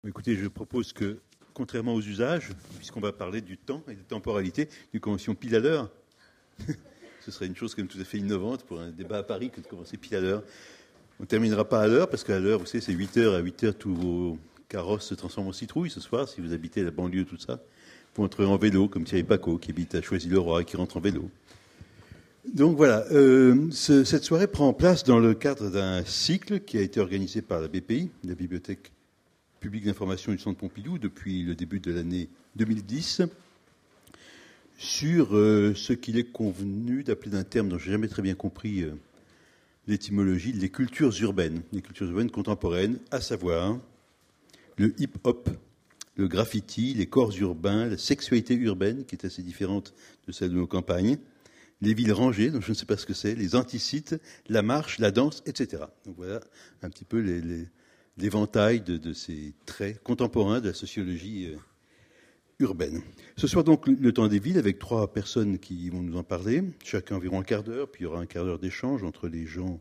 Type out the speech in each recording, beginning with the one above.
Écoutez, je propose que, contrairement aux usages, puisqu'on va parler du temps et de temporalité, d'une convention pile à l'heure, ce serait une chose quand même tout à fait innovante pour un débat à Paris que de commencer pile à l'heure. On ne terminera pas à l'heure, parce qu'à l'heure, vous savez, c'est 8h. À 8h, tous vos carrosses se transforment en citrouilles ce soir, si vous habitez la banlieue, tout ça. Vous entrez en vélo, comme Thierry Pacaud, qui habite à Choisy-le-Roi et qui rentre en vélo. Donc voilà, cette soirée prend place dans le cadre d'un cycle qui a été organisé par la BPI, la Bibliothèque public d'information du Centre Pompidou, depuis le début de l'année 2010, sur ce qu'il est convenu d'appeler d'un terme dont je n'ai jamais très bien compris l'étymologie, les cultures urbaines contemporaines, à savoir le hip-hop, le graffiti, les corps urbains, la sexualité urbaine, qui est assez différente de celle de nos campagnes, les villes rangées, dont je ne sais pas ce que c'est, les antisites, la marche, la danse, etc. Donc voilà un petit peu l'éventail de ces traits contemporains de la sociologie urbaine. Ce soir donc le temps des villes avec 3 personnes qui vont nous en parler, chacun environ un quart d'heure, puis il y aura un quart d'heure d'échange entre les gens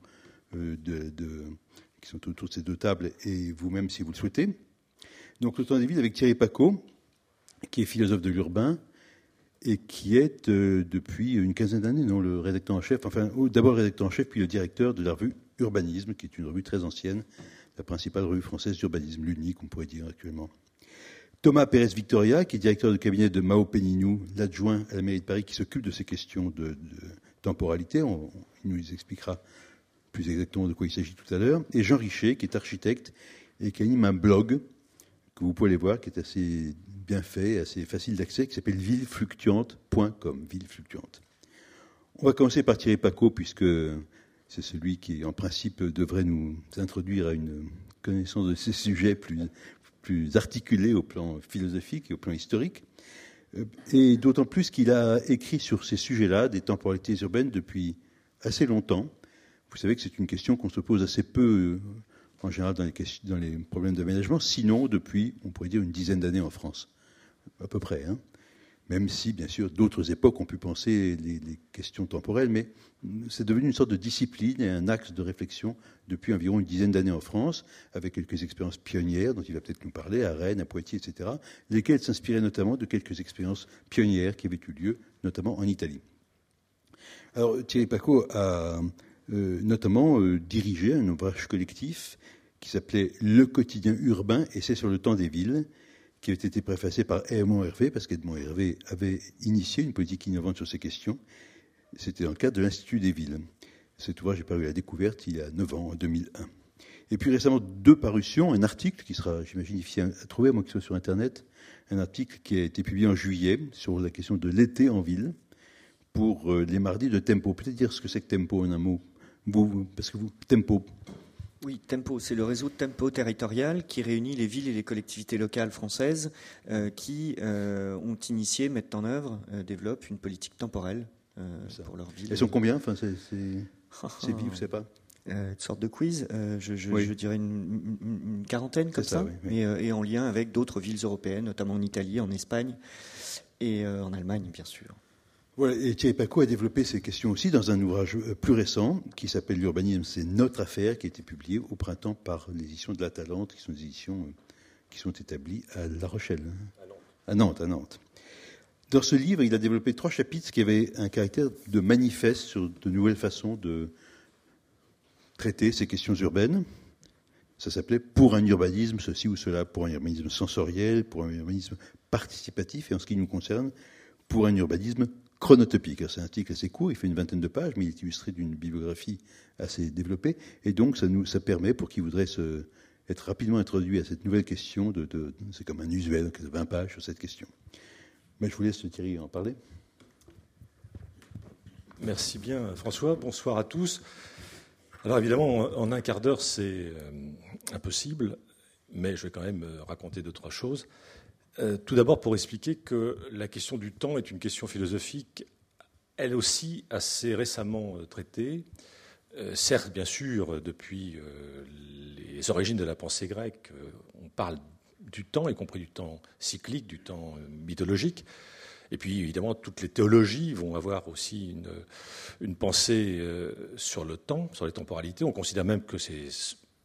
qui sont autour de ces 2 tables et vous-même si vous le souhaitez. Donc le temps des villes avec Thierry Pacaud, qui est philosophe de l'urbain et qui est depuis une quinzaine d'années le rédacteur en chef, d'abord le rédacteur en chef, puis le directeur de la revue Urbanisme, qui est une revue très ancienne, la principale revue française d'urbanisme, l'unique, on pourrait dire actuellement. Thomas Pérez-Victoria, qui est directeur de cabinet de Mao Péninou, l'adjoint à la mairie de Paris, qui s'occupe de ces questions de temporalité. Il nous expliquera plus exactement de quoi il s'agit tout à l'heure. Et Jean Richet, qui est architecte et qui anime un blog que vous pouvez aller voir, qui est assez bien fait, assez facile d'accès, qui s'appelle villefluctuante.com. Villefluctuante. On va commencer par Thierry Pacaud, puisque c'est celui qui, en principe, devrait nous introduire à une connaissance de ces sujets plus articulés au plan philosophique et au plan historique. Et d'autant plus qu'il a écrit sur ces sujets-là, des temporalités urbaines, depuis assez longtemps. Vous savez que c'est une question qu'on se pose assez peu, en général, dans les problèmes d'aménagement, sinon depuis, on pourrait dire, une dizaine d'années en France, à peu près, hein. Même si, bien sûr, d'autres époques ont pu penser les questions temporelles, mais c'est devenu une sorte de discipline et un axe de réflexion depuis environ une dizaine d'années en France, avec quelques expériences pionnières dont il va peut-être nous parler, à Rennes, à Poitiers, etc., lesquelles s'inspiraient notamment de quelques expériences pionnières qui avaient eu lieu, notamment en Italie. Alors, Thierry Pacaud a notamment dirigé un ouvrage collectif qui s'appelait « Le quotidien urbain, essai sur le temps des villes », qui avait été préfacé par Edmond Hervé, parce qu'Edmond Hervé avait initié une politique innovante sur ces questions. C'était dans le cadre de l'Institut des villes. Cet ouvrage est paru à la découverte il y a 9 ans, en 2001. Et puis récemment, 2 parutions, un article qui sera, j'imagine, difficile à trouver, à moins qu'il soit sur Internet, un article qui a été publié en juillet sur la question de l'été en ville, pour les mardis de Tempo. Peut-être dire ce que c'est que Tempo en un mot. Parce que vous, Tempo. Oui, Tempo, c'est le réseau de Tempo territorial qui réunit les villes et les collectivités locales françaises qui ont initié, mettent en œuvre, développent une politique temporelle pour leurs villes. Elles sont combien ces villes, vous ne savez pas une sorte de quiz, je dirais une quarantaine comme ça, oui. Et en lien avec d'autres villes européennes, notamment en Italie, en Espagne et en Allemagne, bien sûr. Voilà, et Thierry Pacaud a développé ces questions aussi dans un ouvrage plus récent qui s'appelle L'urbanisme, c'est notre affaire, qui a été publié au printemps par l'édition de La Talente, qui sont des éditions qui sont établies à La Rochelle. À Nantes. Dans ce livre, il a développé 3 chapitres qui avaient un caractère de manifeste sur de nouvelles façons de traiter ces questions urbaines. Ça s'appelait « Pour un urbanisme, ceci ou cela », pour un urbanisme sensoriel, pour un urbanisme participatif, et en ce qui nous concerne, pour un urbanisme chronotopique. C'est un article assez court, il fait une vingtaine de pages, mais il est illustré d'une bibliographie assez développée, et donc ça permet, pour qui voudrait être rapidement introduit à cette nouvelle question, c'est comme un usuel, de 20 pages sur cette question. Mais je vous laisse Thierry en parler. Merci bien François, bonsoir à tous. Alors évidemment, en un quart d'heure, c'est impossible, mais je vais quand même raconter 2-3 choses. Tout d'abord pour expliquer que la question du temps est une question philosophique, elle aussi assez récemment traitée. Certes, bien sûr, depuis les origines de la pensée grecque, on parle du temps, y compris du temps cyclique, du temps mythologique. Et puis, évidemment, toutes les théologies vont avoir aussi une pensée sur le temps, sur les temporalités. On considère même que c'est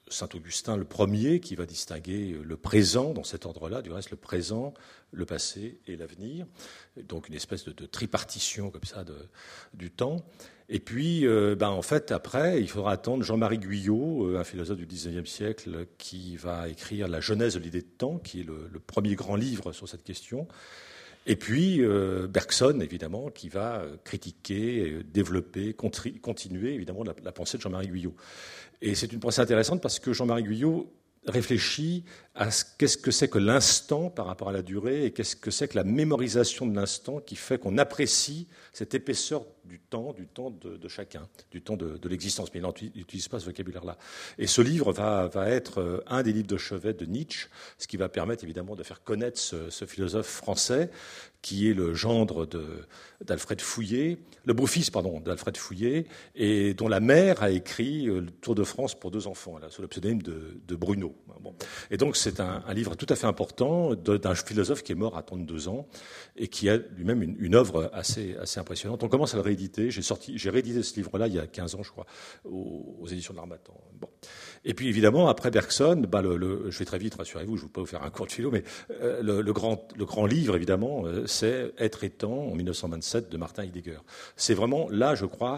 Saint-Augustin le premier qui va distinguer le présent dans cet ordre-là, du reste le présent, le passé et l'avenir, donc une espèce de tripartition comme ça du temps. Et puis, en fait, après, il faudra attendre Jean-Marie Guyot, un philosophe du XIXe siècle, qui va écrire La Genèse de l'idée de temps, qui est le premier grand livre sur cette question. Et puis, Bergson, évidemment, qui va critiquer, développer, continuer, évidemment, la pensée de Jean-Marie Guyot. Et c'est une pensée intéressante parce que Jean-Marie Guyot réfléchit à qu'est-ce que c'est que l'instant par rapport à la durée et qu'est-ce que c'est que la mémorisation de l'instant qui fait qu'on apprécie cette épaisseur du temps de chacun, du temps de l'existence. Mais il n'utilise pas ce vocabulaire-là. Et ce livre va être un des livres de chevet de Nietzsche, ce qui va permettre évidemment de faire connaître ce philosophe français qui est le gendre d'Alfred Fouillé, le beau-fils, d'Alfred Fouillé, et dont la mère a écrit le Tour de France pour 2 enfants, là, sous le pseudonyme de Bruno. Bon. Et donc c'est un livre tout à fait important d'un philosophe qui est mort à 32 ans et qui a lui-même une œuvre assez impressionnante. On commence à le rééditer. J'ai réédité ce livre-là il y a 15 ans, je crois, aux éditions de l'Harmattan. Bon. Et puis évidemment, après Bergson, je vais très vite, rassurez-vous, je ne vais pas vous faire un cours de philo, mais le grand livre, évidemment, c'est Être et temps, en 1927, de Martin Heidegger. C'est vraiment, là, je crois,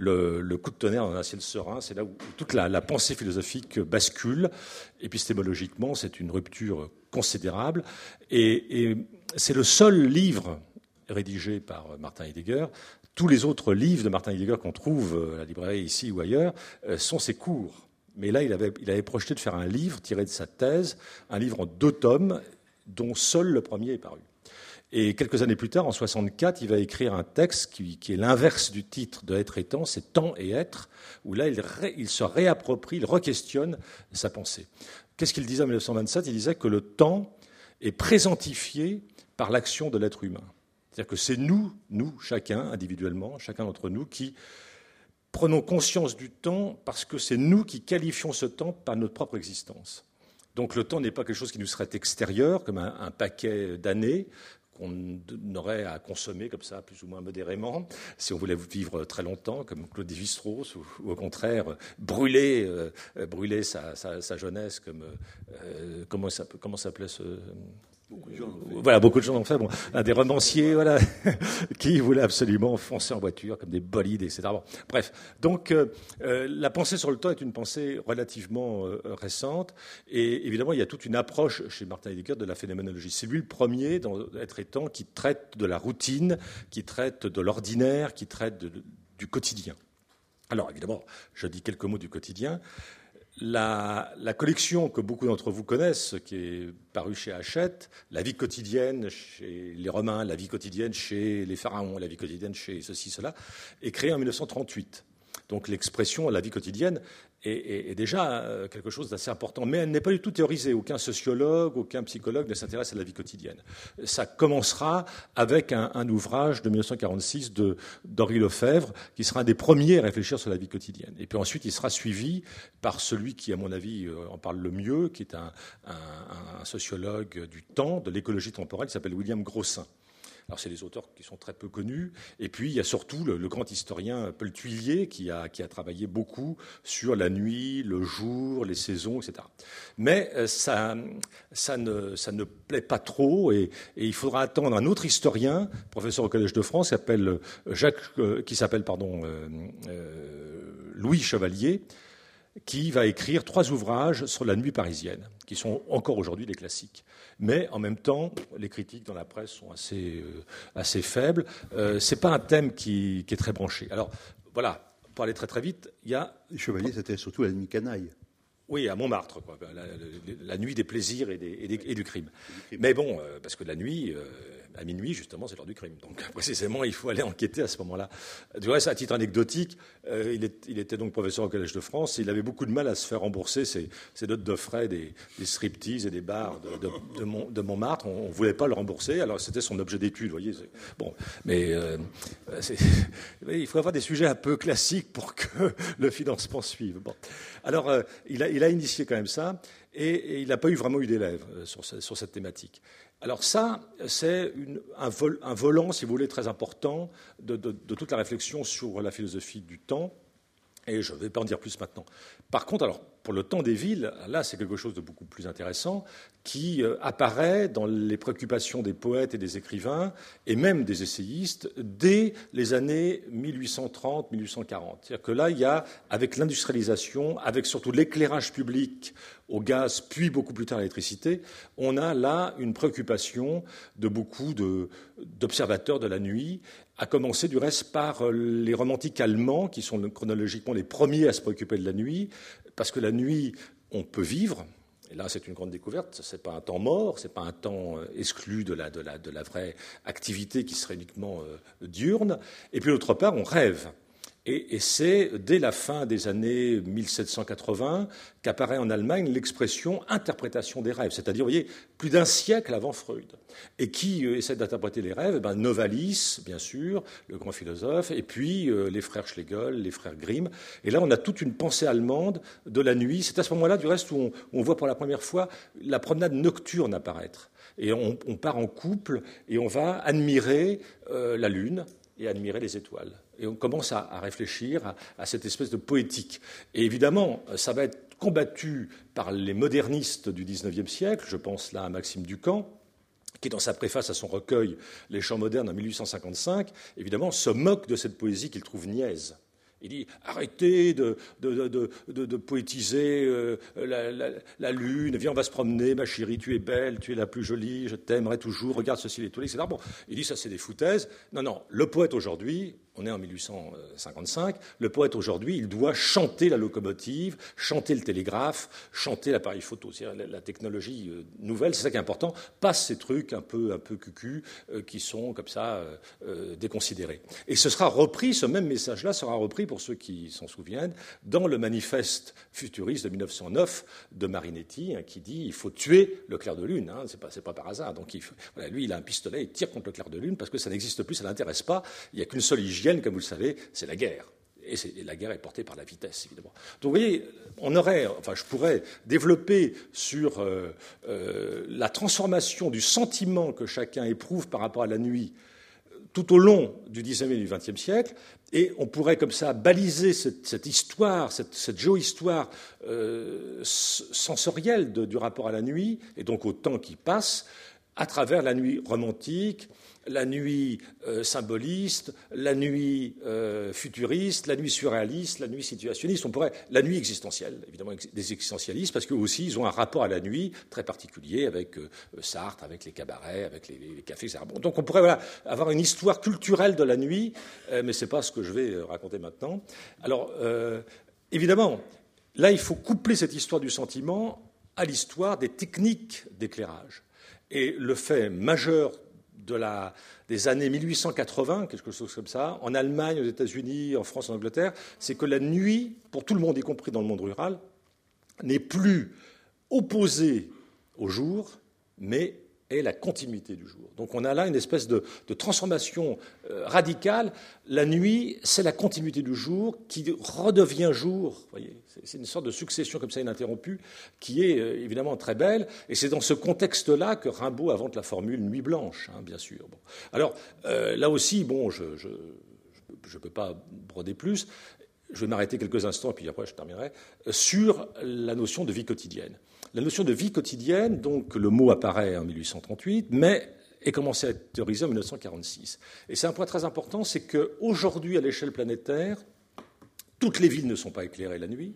le coup de tonnerre dans un ciel serein. C'est là où toute la pensée philosophique bascule. Épistémologiquement, c'est une rupture considérable. Et c'est le seul livre rédigé par Martin Heidegger. Tous les autres livres de Martin Heidegger qu'on trouve à la librairie ici ou ailleurs sont ses cours. Mais là, il avait projeté de faire un livre tiré de sa thèse, un livre en 2 tomes, dont seul le premier est paru. Et quelques années plus tard, en 1964, il va écrire un texte qui est l'inverse du titre de Être et temps, c'est Temps et Être, où là, il se réapproprie, il re-questionne sa pensée. Qu'est-ce qu'il disait en 1927 ? Il disait que le temps est présentifié par l'action de l'être humain. C'est-à-dire que c'est nous, chacun, individuellement, chacun d'entre nous, qui prenons conscience du temps parce que c'est nous qui qualifions ce temps par notre propre existence. Donc le temps n'est pas quelque chose qui nous serait extérieur, comme un paquet d'années qu'on aurait à consommer comme ça, plus ou moins modérément, si on voulait vivre très longtemps, comme Claude Lévi-Strauss, ou au contraire brûler sa jeunesse, comme comment s'appelait ce... Beaucoup de gens l'ont fait. Bon, un des romanciers, qui voulait absolument foncer en voiture comme des bolides, etc. Bon, bref, donc la pensée sur le temps est une pensée relativement récente, et évidemment il y a toute une approche chez Martin Heidegger de la phénoménologie. C'est lui le premier dans Être et temps qui traite de la routine, qui traite de l'ordinaire, qui traite du quotidien. Alors évidemment, je dis quelques mots du quotidien. La collection que beaucoup d'entre vous connaissent, qui est parue chez Hachette, la vie quotidienne chez les Romains, la vie quotidienne chez les Pharaons, la vie quotidienne chez ceci, cela, est créée en 1938. Donc l'expression la vie quotidienne est déjà quelque chose d'assez important, mais elle n'est pas du tout théorisée. Aucun sociologue, aucun psychologue ne s'intéresse à la vie quotidienne. Ça commencera avec un ouvrage de 1946 d'Henri Lefebvre, qui sera un des premiers à réfléchir sur la vie quotidienne. Et puis ensuite, il sera suivi par celui qui, à mon avis, en parle le mieux, qui est un sociologue du temps, de l'écologie temporelle, qui s'appelle William Grossin. Alors, c'est des auteurs qui sont très peu connus. Et puis, il y a surtout le grand historien Paul Thuillier qui a travaillé beaucoup sur la nuit, le jour, les saisons, etc. Mais ça ne plaît pas trop. Et il faudra attendre un autre historien, professeur au Collège de France, qui s'appelle Louis Chevalier, qui va écrire 3 ouvrages sur la nuit parisienne, qui sont encore aujourd'hui des classiques. Mais en même temps, les critiques dans la presse sont assez faibles. C'est pas un thème qui est très branché. Alors voilà, pour aller très très vite, il y a... Les Chevaliers, c'était surtout la nuit canaille. Oui, à Montmartre, quoi. La nuit des plaisirs et du crime. Mais bon, parce que la nuit... à minuit, justement, c'est l'heure du crime. Donc, précisément, il faut aller enquêter à ce moment-là. Du reste, à titre anecdotique, il était donc professeur au Collège de France. Il avait beaucoup de mal à se faire rembourser ses notes de frais des striptease et des bars de Montmartre. On ne voulait pas le rembourser. Alors, c'était son objet d'étude, vous voyez. Bon, mais il faut avoir des sujets un peu classiques pour que le financement suive. Bon. Alors, il a initié quand même ça. Et il n'a pas vraiment eu d'élèves sur cette thématique. Alors ça, c'est un volant, si vous voulez, très important de toute la réflexion sur la philosophie du temps. Et je ne vais pas en dire plus maintenant. Par contre, alors, pour le temps des villes, là, c'est quelque chose de beaucoup plus intéressant qui apparaît dans les préoccupations des poètes et des écrivains, et même des essayistes, dès les années 1830-1840. C'est-à-dire que là, il y a, avec l'industrialisation, avec surtout l'éclairage public au gaz, puis beaucoup plus tard l'électricité, on a là une préoccupation de beaucoup d'observateurs de la nuit, à commencer du reste par les romantiques allemands, qui sont chronologiquement les premiers à se préoccuper de la nuit, parce que la nuit, on peut vivre. Et là, c'est une grande découverte. Ce n'est pas un temps mort, ce n'est pas un temps exclu de la vraie activité qui serait uniquement diurne. Et puis, d'autre part, on rêve. Et c'est dès la fin des années 1780 qu'apparaît en Allemagne l'expression interprétation des rêves, c'est-à-dire, vous voyez, plus d'un siècle avant Freud. Et qui essaie d'interpréter les rêves? Novalis, bien sûr, le grand philosophe, et puis les frères Schlegel, les frères Grimm. Et là, on a toute une pensée allemande de la nuit. C'est à ce moment-là, du reste, où on voit pour la première fois la promenade nocturne apparaître. Et on part en couple et on va admirer la lune et admirer les étoiles. Et on commence à réfléchir à cette espèce de poétique. Et évidemment, ça va être combattu par les modernistes du XIXe siècle. Je pense là à Maxime Ducamp, qui, dans sa préface à son recueil « Les chants modernes » en 1855, évidemment, se moque de cette poésie qu'il trouve niaise. Il dit « Arrêtez de poétiser la lune, viens, on va se promener, ma chérie, tu es belle, tu es la plus jolie, je t'aimerai toujours, regarde ceci, les toilettes, etc. » Bon, il dit « Ça, c'est des foutaises. » Non, le poète aujourd'hui, on est en 1855, le poète aujourd'hui, il doit chanter la locomotive, chanter le télégraphe, chanter l'appareil photo. C'est-à-dire la technologie nouvelle, c'est ça qui est important, pas ces trucs un peu cucu qui sont comme ça déconsidérés. Et ce sera repris, ce même message-là sera repris, pour ceux qui s'en souviennent, dans le manifeste futuriste de 1909 de Marinetti, qui dit il faut tuer le clair de lune. C'est pas par hasard. Donc voilà, lui, il a un pistolet, il tire contre le clair de lune parce que ça n'existe plus, ça l'intéresse pas. Il n'y a qu'une seule hygiène, comme vous le savez, c'est la guerre. Et la guerre est portée par la vitesse, évidemment. Donc, vous voyez, je pourrais développer sur la transformation du sentiment que chacun éprouve par rapport à la nuit tout au long du XIXe et du XXe siècle, et on pourrait comme ça baliser cette histoire, cette géohistoire sensorielle du rapport à la nuit, et donc au temps qui passe, à travers la nuit romantique, la nuit symboliste, la nuit futuriste, la nuit surréaliste, la nuit situationniste, la nuit existentielle, évidemment des existentialistes, parce qu'eux aussi, ils ont un rapport à la nuit très particulier avec Sartre, avec les cabarets, avec les cafés, etc. Bon, donc on pourrait avoir une histoire culturelle de la nuit, mais ce n'est pas ce que je vais raconter maintenant. Alors, évidemment, là, il faut coupler cette histoire du sentiment à l'histoire des techniques d'éclairage. Et le fait majeur des années 1880, quelque chose comme ça, en Allemagne, aux États-Unis, en France, en Angleterre, c'est que la nuit, pour tout le monde, y compris dans le monde rural, n'est plus opposée au jour, mais est la continuité du jour. Donc on a là une espèce de transformation radicale. La nuit, c'est la continuité du jour qui redevient jour. Vous voyez, c'est une sorte de succession comme ça ininterrompue qui est évidemment très belle. Et c'est dans ce contexte-là que Rimbaud invente la formule nuit blanche, bien sûr. Bon. Alors là aussi, je ne peux pas broder plus. Je vais m'arrêter quelques instants, et puis après je terminerai, sur la notion de vie quotidienne. La notion de vie quotidienne, donc le mot apparaît en 1838, mais est commencé à être théorisé en 1946. Et c'est un point très important, c'est qu'aujourd'hui, à l'échelle planétaire, toutes les villes ne sont pas éclairées la nuit.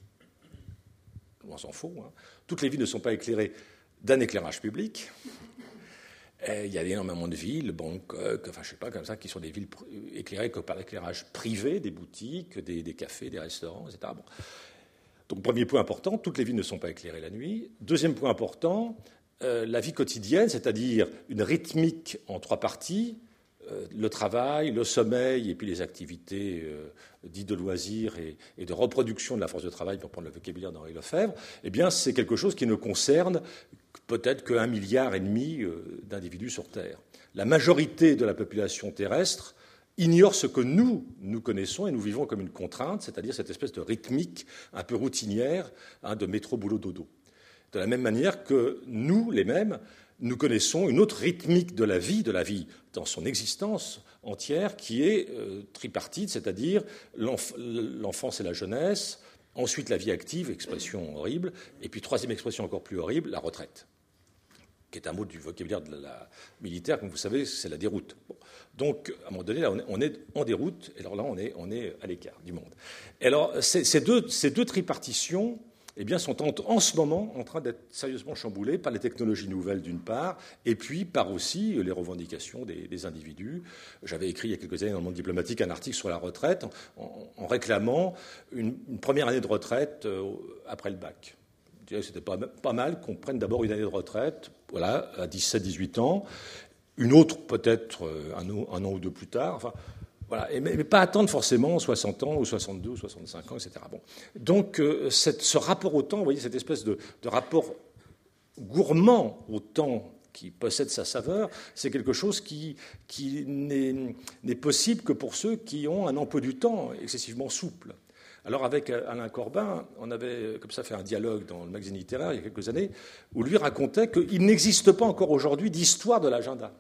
On s'en fout. Toutes les villes ne sont pas éclairées d'un éclairage public. Il y a énormément de villes, Bangkok, je sais pas, comme ça, qui sont des villes éclairées que par l'éclairage privé, des boutiques, des cafés, des restaurants, etc. Bon. Donc, premier point important, toutes les villes ne sont pas éclairées la nuit. Deuxième point important, la vie quotidienne, c'est-à-dire une rythmique en trois parties, le travail, le sommeil et puis les activités dites de loisirs et de reproduction de la force de travail, pour prendre le vocabulaire d'Henri Lefebvre, eh bien, c'est quelque chose qui ne concerne peut-être qu'1,5 milliard d'individus sur Terre. La majorité de la population terrestre ignore ce que nous connaissons et nous vivons comme une contrainte, c'est-à-dire cette espèce de rythmique un peu routinière de métro, boulot, dodo. De la même manière que nous, les mêmes, nous connaissons une autre rythmique de la vie dans son existence entière, qui est tripartite, c'est-à-dire l'enfance et la jeunesse, Ensuite, la vie active, expression horrible. Et puis, troisième expression encore plus horrible, la retraite, qui est un mot du vocabulaire de la militaire, comme vous savez, c'est la déroute. Bon. Donc, à un moment donné, là, on est en déroute, et alors là, on est à l'écart du monde. Et alors, ces deux tripartitions, eh bien, sont en ce moment en train d'être sérieusement chamboulées par les technologies nouvelles, d'une part, et puis par aussi les revendications des individus. J'avais écrit il y a quelques années dans le Monde diplomatique un article sur la retraite en réclamant une première année de retraite après le bac. Je dirais que c'était pas mal qu'on prenne d'abord une année de retraite, voilà, à 17-18 ans, une autre peut-être un an ou deux plus tard, enfin, voilà, mais pas attendre forcément 60 ans ou 62 ou 65 ans, etc. Bon. Donc ce rapport au temps, vous voyez, cette espèce de rapport gourmand au temps qui possède sa saveur, c'est quelque chose qui n'est possible que pour ceux qui ont un emploi du temps excessivement souple. Alors avec Alain Corbin, on avait comme ça fait un dialogue dans le magazine littéraire il y a quelques années, où lui racontait qu'il n'existe pas encore aujourd'hui d'histoire de l'agenda.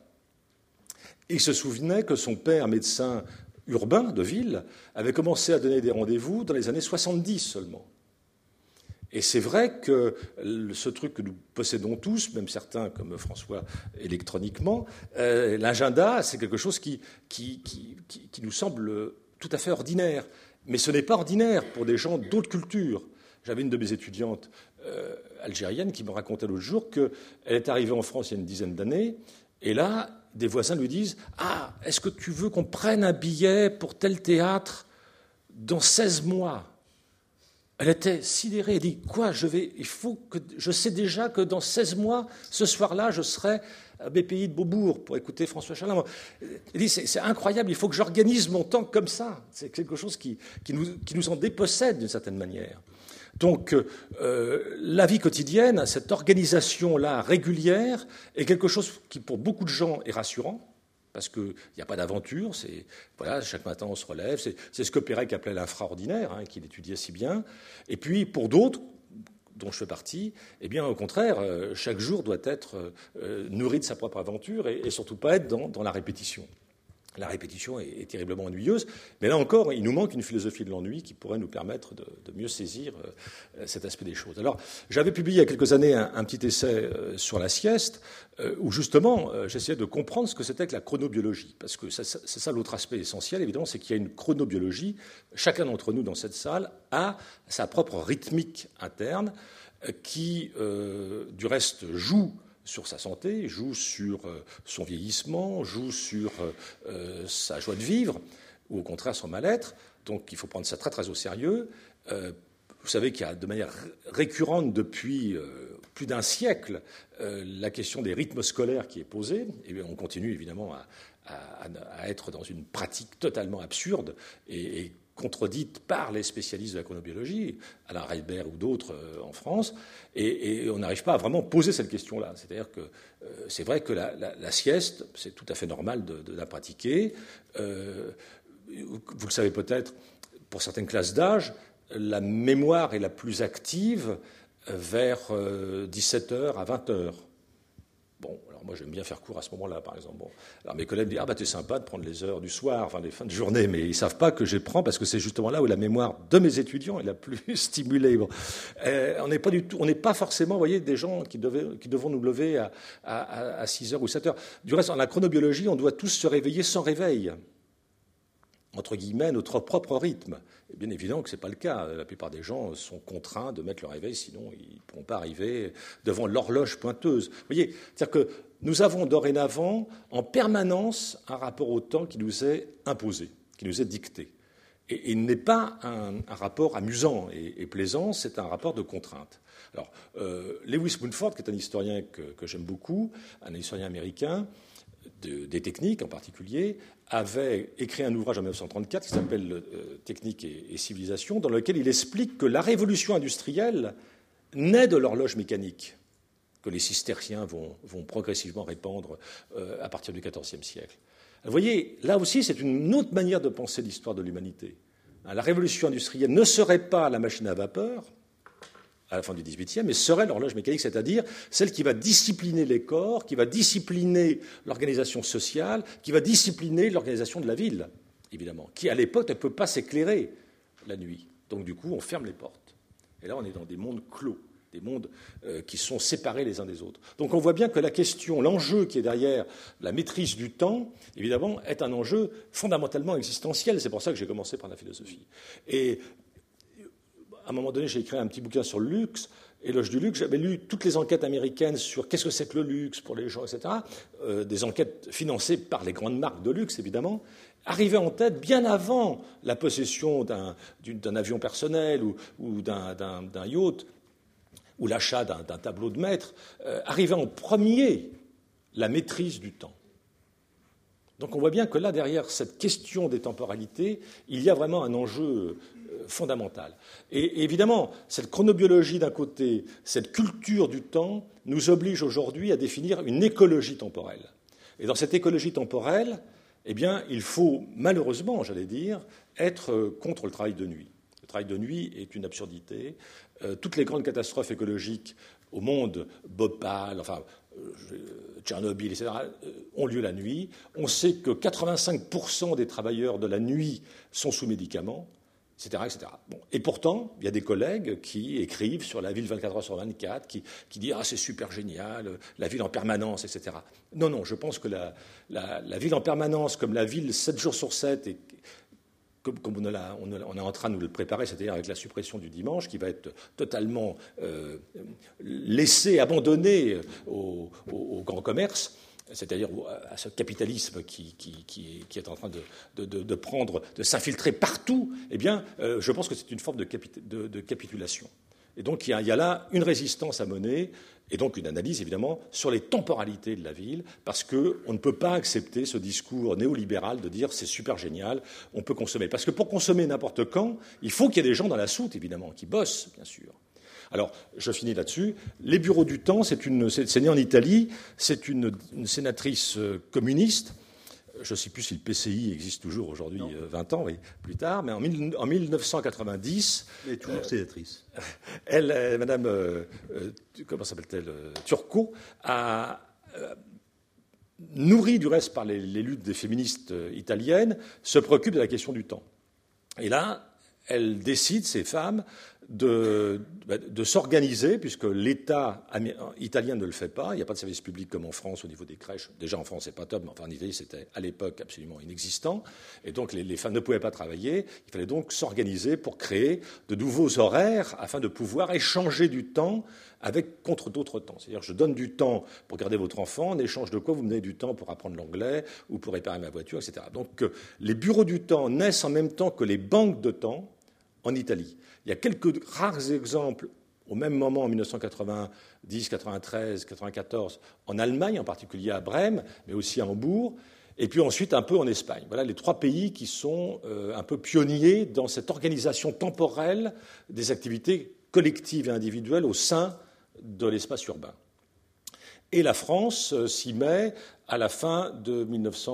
Il se souvenait que son père, médecin urbain de ville, avait commencé à donner des rendez-vous dans les années 70 seulement. Et c'est vrai que ce truc que nous possédons tous, même certains comme François électroniquement, l'agenda, c'est quelque chose qui nous semble tout à fait ordinaire. Mais ce n'est pas ordinaire pour des gens d'autres cultures. J'avais une de mes étudiantes algériennes qui me racontait l'autre jour qu'elle est arrivée en France il y a une dizaine d'années, et là, des voisins lui disent « Ah, est-ce que tu veux qu'on prenne un billet pour tel théâtre dans 16 mois ?» Elle était sidérée. Elle dit « Quoi, je sais déjà que dans 16 mois, ce soir-là, je serai à BPI de Beaubourg pour écouter François Chaland. » Elle dit « C'est incroyable, il faut que j'organise mon temps comme ça. » C'est quelque chose qui nous en dépossède d'une certaine manière. Donc, la vie quotidienne, cette organisation-là régulière, est quelque chose qui, pour beaucoup de gens, est rassurant, parce qu'il n'y a pas d'aventure. Voilà, chaque matin, on se relève. C'est ce que Pérec appelait l'infraordinaire, hein, qu'il étudiait si bien. Et puis, pour d'autres, dont je fais partie, eh bien, au contraire, chaque jour doit être nourri de sa propre aventure et surtout pas être dans la répétition. La répétition est terriblement ennuyeuse, mais là encore, il nous manque une philosophie de l'ennui qui pourrait nous permettre de mieux saisir cet aspect des choses. Alors, j'avais publié il y a quelques années un petit essai sur la sieste, où justement, j'essayais de comprendre ce que c'était que la chronobiologie, parce que c'est ça l'autre aspect essentiel, évidemment, c'est qu'il y a une chronobiologie. Chacun d'entre nous dans cette salle a sa propre rythmique interne qui, du reste, joue sur sa santé, joue sur son vieillissement, joue sur sa joie de vivre, ou au contraire son mal-être. Donc il faut prendre ça très très au sérieux. Vous savez qu'il y a de manière récurrente depuis plus d'un siècle la question des rythmes scolaires qui est posée. Et on continue évidemment à être dans une pratique totalement absurde et contredite par les spécialistes de la chronobiologie, Alain Reibert ou d'autres en France, et on n'arrive pas à vraiment poser cette question-là. C'est-à-dire que c'est vrai que la sieste, c'est tout à fait normal de la pratiquer. Vous le savez peut-être, pour certaines classes d'âge, la mémoire est la plus active vers 17h à 20h. Bon, alors moi j'aime bien faire court à ce moment-là, par exemple. Bon. Alors mes collègues me disent « Ah bah t'es sympa de prendre les heures du soir, enfin les fins de journée », mais ils ne savent pas que je les prends parce que c'est justement là où la mémoire de mes étudiants est la plus stimulée. Bon. On n'est pas forcément, vous voyez, des gens qui devons nous lever à 6 heures ou 7 heures. Du reste, en la chronobiologie, on doit tous se réveiller sans réveil, entre guillemets, notre propre rythme. Et bien évidemment que ce n'est pas le cas. La plupart des gens sont contraints de mettre le réveil, sinon ils ne pourront pas arriver devant l'horloge pointeuse. Vous voyez, c'est-à-dire que nous avons dorénavant en permanence un rapport au temps qui nous est imposé, qui nous est dicté. Et il n'est pas un rapport amusant et plaisant, c'est un rapport de contrainte. Alors, Lewis Mumford, qui est un historien que j'aime beaucoup, un historien américain, des techniques en particulier, avait écrit un ouvrage en 1934 qui s'appelle Technique et civilisation, dans lequel il explique que la révolution industrielle naît de l'horloge mécanique que les cisterciens vont progressivement répandre à partir du XIVe siècle. Vous voyez, là aussi, c'est une autre manière de penser l'histoire de l'humanité. La révolution industrielle ne serait pas la machine à vapeur, à la fin du XVIIIe, mais serait l'horloge mécanique, c'est-à-dire celle qui va discipliner les corps, qui va discipliner l'organisation sociale, qui va discipliner l'organisation de la ville, évidemment, qui, à l'époque, ne peut pas s'éclairer la nuit. Donc, du coup, on ferme les portes. Et là, on est dans des mondes clos, des mondes qui sont séparés les uns des autres. Donc on voit bien que la question, l'enjeu qui est derrière la maîtrise du temps, évidemment, est un enjeu fondamentalement existentiel. C'est pour ça que j'ai commencé par la philosophie. Et à un moment donné, j'ai écrit un petit bouquin sur le luxe, Éloge du luxe. J'avais lu toutes les enquêtes américaines sur qu'est-ce que c'est que le luxe pour les gens, etc. Des enquêtes financées par les grandes marques de luxe, évidemment, arrivaient en tête bien avant la possession d'un avion personnel ou d'un yacht, ou l'achat d'un tableau de maître, arrivait en premier la maîtrise du temps. Donc on voit bien que là, derrière cette question des temporalités, il y a vraiment un enjeu fondamental. Et évidemment, cette chronobiologie d'un côté, cette culture du temps, nous oblige aujourd'hui à définir une écologie temporelle. Et dans cette écologie temporelle, eh bien, il faut malheureusement, j'allais dire, être contre le travail de nuit. Le travail de nuit est une absurdité. Toutes les grandes catastrophes écologiques au monde, Bhopal, enfin Tchernobyl, etc., ont lieu la nuit. On sait que 85% des travailleurs de la nuit sont sous médicaments, etc. etc. Bon. Et pourtant, il y a des collègues qui écrivent sur la ville 24 heures sur 24, qui disent « Ah, c'est super génial, la ville en permanence, etc. » Non, je pense que la ville en permanence, comme la ville 7 jours sur 7, et comme on est en train de nous le préparer, c'est-à-dire avec la suppression du dimanche, qui va être totalement laissé, abandonné au grand commerce, c'est-à-dire à ce capitalisme qui est en train de s'infiltrer partout, eh bien, je pense que c'est une forme de capitulation. Et donc, il y a là une résistance à mener, et donc une analyse, évidemment, sur les temporalités de la ville, parce qu'on ne peut pas accepter ce discours néolibéral de dire c'est super génial, on peut consommer. Parce que pour consommer n'importe quand, il faut qu'il y ait des gens dans la soute, évidemment, qui bossent, bien sûr. Alors, je finis là-dessus. Les bureaux du temps, c'est né en Italie, c'est une sénatrice communiste. Je ne sais plus si le PCI existe toujours aujourd'hui, 20 ans plus tard, mais en 1990... Elle est toujours sénatrice. Elle, Madame, comment s'appelle-t-elle, Turco, a nourri du reste par les luttes des féministes italiennes, se préoccupe de la question du temps. Et là, elle décide, ces femmes, de s'organiser, puisque l'État italien ne le fait pas. Il n'y a pas de service public comme en France au niveau des crèches. Déjà en France, c'est pas top, mais enfin en Italie, c'était à l'époque absolument inexistant. Et donc les femmes ne pouvaient pas travailler. Il fallait donc s'organiser pour créer de nouveaux horaires afin de pouvoir échanger du temps contre d'autres temps. C'est-à-dire, je donne du temps pour garder votre enfant, en échange de quoi vous me donnez du temps pour apprendre l'anglais ou pour réparer ma voiture, etc. Donc les bureaux du temps naissent en même temps que les banques de temps en Italie. Il y a quelques rares exemples au même moment, en 1990, 93, 94, en Allemagne, en particulier à Brême, mais aussi à Hambourg, et puis ensuite un peu en Espagne. Voilà les 3 pays qui sont un peu pionniers dans cette organisation temporelle des activités collectives et individuelles au sein de l'espace urbain. Et la France s'y met à la fin de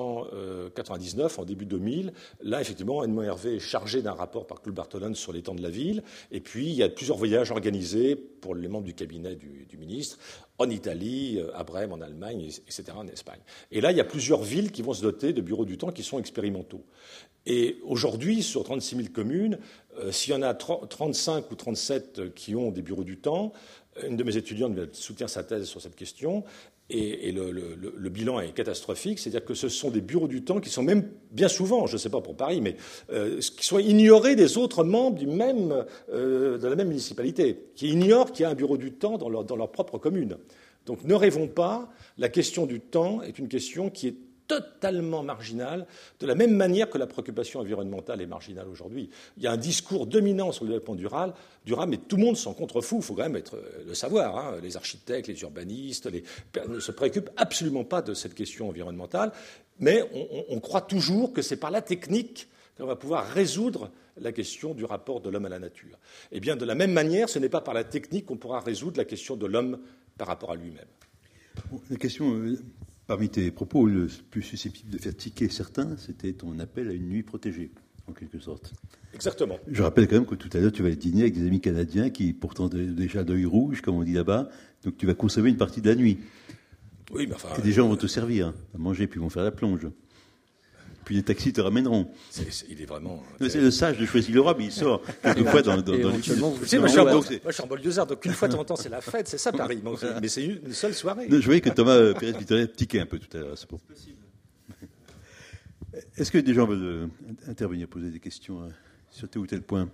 1999, en début 2000. Là, effectivement, Edmond Hervé est chargé d'un rapport par Claude Bartholone sur l'état de la ville. Et puis, il y a plusieurs voyages organisés pour les membres du cabinet du ministre, en Italie, à Brême, en Allemagne, etc., en Espagne. Et là, il y a plusieurs villes qui vont se doter de bureaux du temps qui sont expérimentaux. Et aujourd'hui, sur 36 000 communes, s'il y en a 35 ou 37 qui ont des bureaux du temps, une de mes étudiantes soutient sa thèse sur cette question, et le bilan est catastrophique, c'est-à-dire que ce sont des bureaux du temps qui sont même, bien souvent, je ne sais pas pour Paris, mais qui sont ignorés des autres membres de la même municipalité, qui ignorent qu'il y a un bureau du temps dans leur propre commune. Donc ne rêvons pas, la question du temps est une question qui est totalement marginale, de la même manière que la préoccupation environnementale est marginale aujourd'hui. Il y a un discours dominant sur le développement durable, mais tout le monde s'en contrefout, il faut quand même le savoir. Hein. Les architectes, les urbanistes ne se préoccupent absolument pas de cette question environnementale, mais on croit toujours que c'est par la technique qu'on va pouvoir résoudre la question du rapport de l'homme à la nature. Eh bien, de la même manière, ce n'est pas par la technique qu'on pourra résoudre la question de l'homme par rapport à lui-même. La question... Parmi tes propos, le plus susceptible de faire tiquer certains, c'était ton appel à une nuit protégée, en quelque sorte. Exactement. Je rappelle quand même que tout à l'heure, tu vas dîner avec des amis canadiens qui, pourtant, déjà d'œil rouge, comme on dit là-bas, donc tu vas consommer une partie de la nuit. Oui, mais enfin... Et des gens vont te servir à manger, puis vont faire la plonge. Puis les taxis te ramèneront. Il est vraiment... C'est le sage de Choisy-le-Roi, mais il sort quelquefois dans les films. Moi, je suis en banlieusard, donc une fois de temps en temps, c'est la fête, c'est ça Paris. Mais c'est une seule soirée. Je voyais que Thomas Pérez-Vittoria tiquait un peu tout à l'heure. C'est possible. Est-ce que des gens veulent intervenir, poser des questions sur tel ou tel point?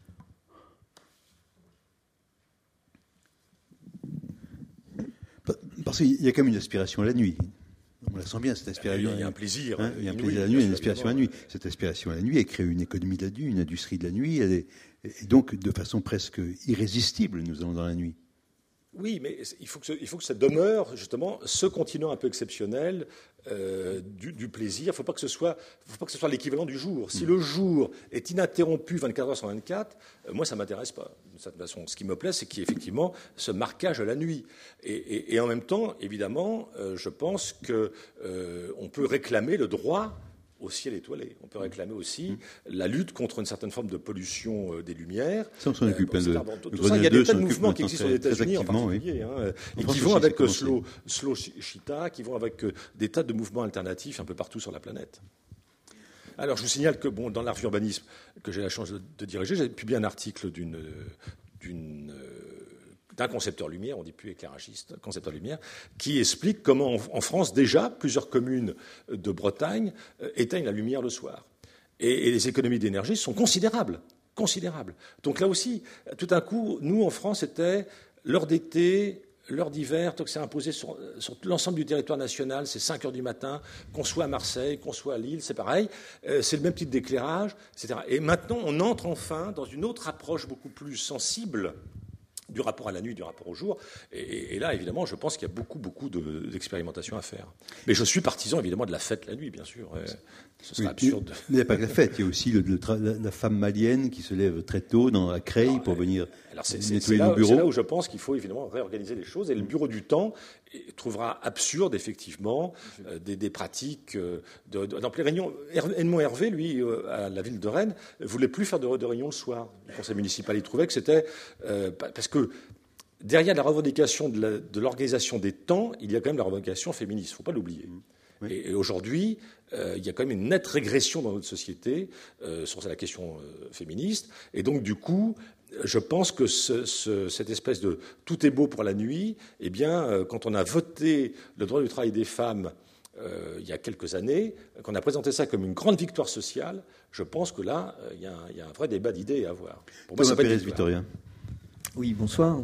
Parce qu'il y a quand même une aspiration à la nuit. On la sent bien, cette aspiration. Il y a un plaisir. Il y a un plaisir à la nuit, une aspiration à la nuit. Cette aspiration à la nuit, elle crée une économie de la nuit, une industrie de la nuit. Et donc, de façon presque irrésistible, nous allons dans la nuit. Oui, mais il faut que ça demeure, justement, ce continent un peu exceptionnel du plaisir. Il ne faut pas que ce soit l'équivalent du jour. Si le jour est ininterrompu 24 heures sur 24, moi, ça ne m'intéresse pas. De cette façon, ce qui me plaît, c'est qu'il y ait effectivement ce marquage à la nuit. Et en même temps, évidemment, je pense qu'on peut réclamer le droit au ciel étoilé. On peut réclamer aussi la lutte contre une certaine forme de pollution des lumières. Ça, on s'en occupe. Il y a des tas de mouvements qui existent aux États-Unis en particulier, et qui vont avec Slow Cheetah, qui vont avec des tas de mouvements alternatifs un peu partout sur la planète. Alors, je vous signale que dans l'art urbanisme que j'ai la chance de diriger, j'ai publié un article d'un concepteur lumière, on ne dit plus éclairagiste, concepteur lumière, qui explique comment en France, déjà, plusieurs communes de Bretagne éteignent la lumière le soir. Et les économies d'énergie sont considérables. Donc là aussi, tout d'un coup, nous, en France, c'était l'heure d'été, l'heure d'hiver, donc c'est imposé sur l'ensemble du territoire national, c'est 5 heures du matin, qu'on soit à Marseille, qu'on soit à Lille, c'est pareil, c'est le même type d'éclairage, etc. Et maintenant, on entre enfin dans une autre approche beaucoup plus sensible du rapport à la nuit, du rapport au jour. Et là, évidemment, je pense qu'il y a beaucoup d'expérimentations à faire. Mais je suis partisan, évidemment, de la fête la nuit, bien sûr. Ce serait absurde. Il n'y a pas que la fête, il y a aussi la femme malienne qui se lève très tôt dans la Creil pour venir nettoyer nos bureaux. C'est là où je pense qu'il faut, évidemment, réorganiser les choses. Et le bureau du temps trouvera absurde, effectivement, des pratiques dans les réunions. Edmond Hervé, lui, à la ville de Rennes, ne voulait plus faire de réunions le soir du conseil municipal. Il trouvait que c'était... parce que derrière la revendication de l'organisation des temps, il y a quand même la revendication féministe. Il ne faut pas l'oublier. Oui. Et aujourd'hui, il y a quand même une nette régression dans notre société sur la question féministe. Et donc, du coup, je pense que cette espèce de « tout est beau pour la nuit », eh bien, quand on a voté le droit du travail des femmes il y a quelques années, qu'on a présenté ça comme une grande victoire sociale, je pense que là, il y a un vrai débat d'idées à avoir. Pour moi, Thomas Pérez-Vittoria. Oui, bonsoir.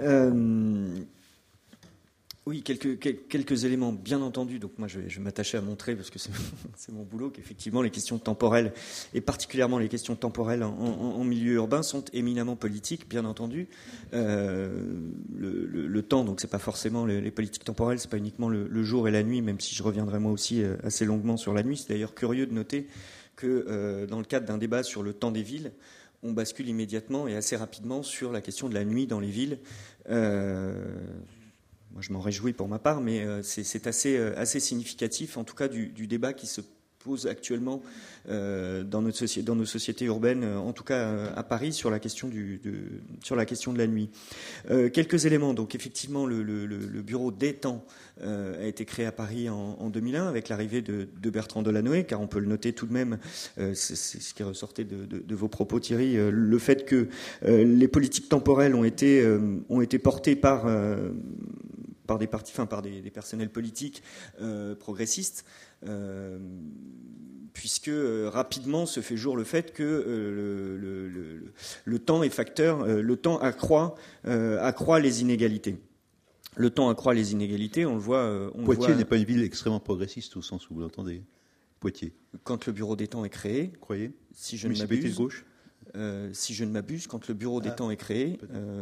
Oui, quelques éléments, bien entendu. Donc moi, je vais m'attacher à montrer, parce que c'est mon boulot, qu'effectivement, les questions temporelles, et particulièrement les questions temporelles en milieu urbain, sont éminemment politiques, bien entendu. Le temps, donc c'est pas forcément les politiques temporelles, c'est pas uniquement le jour et la nuit, même si je reviendrai moi aussi assez longuement sur la nuit. C'est d'ailleurs curieux de noter que dans le cadre d'un débat sur le temps des villes, on bascule immédiatement et assez rapidement sur la question de la nuit dans les villes. Moi, je m'en réjouis pour ma part, mais c'est assez significatif, en tout cas, du débat qui se pose actuellement dans nos sociétés urbaines, en tout cas à Paris, sur la question de la nuit. Quelques éléments. Donc, effectivement, le bureau des temps a été créé à Paris en 2001 avec l'arrivée de Bertrand Delanoë, car on peut le noter tout de même, c'est ce qui ressortait de vos propos, Thierry, le fait que les politiques temporelles ont été portées par des partis, par des personnels politiques progressistes, puisque rapidement se fait jour le fait que le temps est facteur, le temps accroît les inégalités. Le temps accroît les inégalités, on le voit. Poitiers n'est pas une ville extrêmement progressiste au sens où vous l'entendez. Poitiers. Quand le bureau des temps est créé, croyez, si je ne m'abuse, si je ne m'abuse, quand le bureau des temps est créé,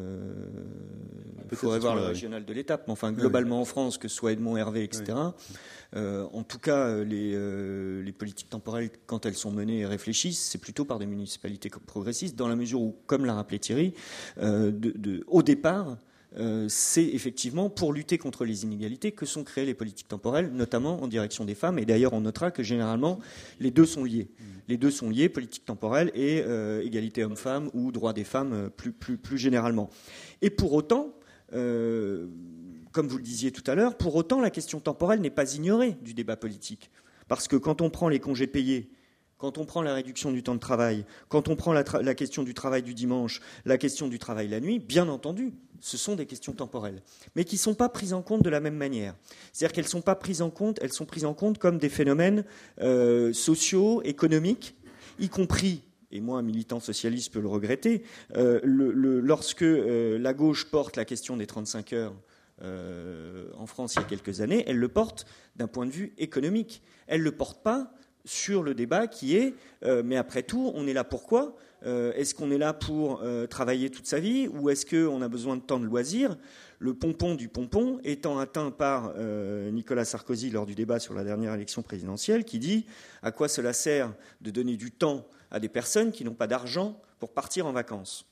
il faudrait voir le régional de l'étape, mais enfin globalement en France, que ce soit Edmond Hervé, etc. En tout cas, les politiques temporelles, quand elles sont menées et réfléchissent, c'est plutôt par des municipalités progressistes, dans la mesure où, comme l'a rappelé Thierry, au départ, c'est effectivement pour lutter contre les inégalités que sont créées les politiques temporelles, notamment en direction des femmes. Et d'ailleurs, on notera que généralement, les deux sont liés. Les deux sont liés, politique temporelle et égalité homme-femme ou droit des femmes plus généralement. Et pour autant, comme vous le disiez tout à l'heure, pour autant, la question temporelle n'est pas ignorée du débat politique. Parce que quand on prend les congés payés, quand on prend la réduction du temps de travail, quand on prend la question du travail du dimanche, la question du travail la nuit, bien entendu, ce sont des questions temporelles, mais qui ne sont pas prises en compte de la même manière. C'est-à-dire qu'elles sont pas prises en compte, elles sont prises en compte comme des phénomènes sociaux, économiques, y compris, et moi, un militant socialiste peut le regretter, lorsque la gauche porte la question des 35 heures en France il y a quelques années, elle le porte d'un point de vue économique. Elle ne le porte pas sur le débat qui est mais après tout, on est là pourquoi ? Est-ce qu'on est là pour travailler toute sa vie ou est-ce qu'on a besoin de temps de loisirs ? Le pompon du pompon étant atteint par Nicolas Sarkozy lors du débat sur la dernière élection présidentielle qui dit à quoi cela sert de donner du temps à des personnes qui n'ont pas d'argent pour partir en vacances.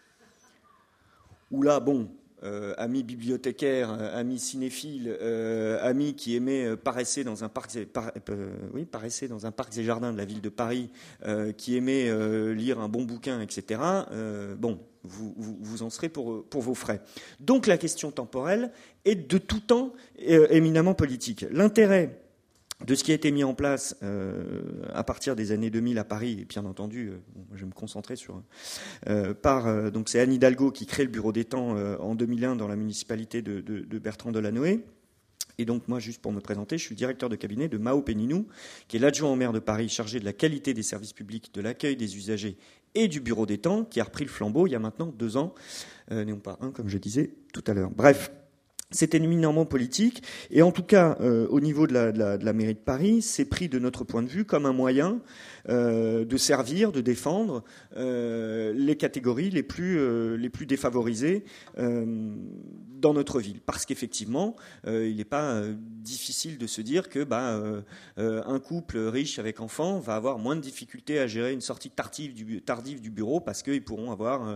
Ou là, bon, amis bibliothécaires, amis cinéphiles, amis qui aimaient paresser dans un parc et jardins de la ville de Paris, qui aimaient lire un bon bouquin, etc. Bon, vous en serez pour vos frais. Donc la question temporelle est de tout temps éminemment politique. L'intérêt de ce qui a été mis en place à partir des années 2000 à Paris, et bien entendu, je vais me concentrer sur donc c'est Anne Hidalgo qui crée le bureau des temps en 2001 dans la municipalité de Bertrand Delanoë. Et donc moi, juste pour me présenter, je suis directeur de cabinet de Mao Péninou, qui est l'adjoint au maire de Paris chargé de la qualité des services publics, de l'accueil des usagers et du bureau des temps, qui a repris le flambeau il y a maintenant 2 ans, non pas 1 comme je disais tout à l'heure. Bref. C'est éminemment politique, et en tout cas, au niveau de la mairie de Paris, c'est pris de notre point de vue comme un moyen de servir, de défendre les catégories les plus défavorisées dans notre ville. Parce qu'effectivement, il n'est pas difficile de se dire que un couple riche avec enfants va avoir moins de difficultés à gérer une sortie tardive du bureau parce qu'ils pourront avoir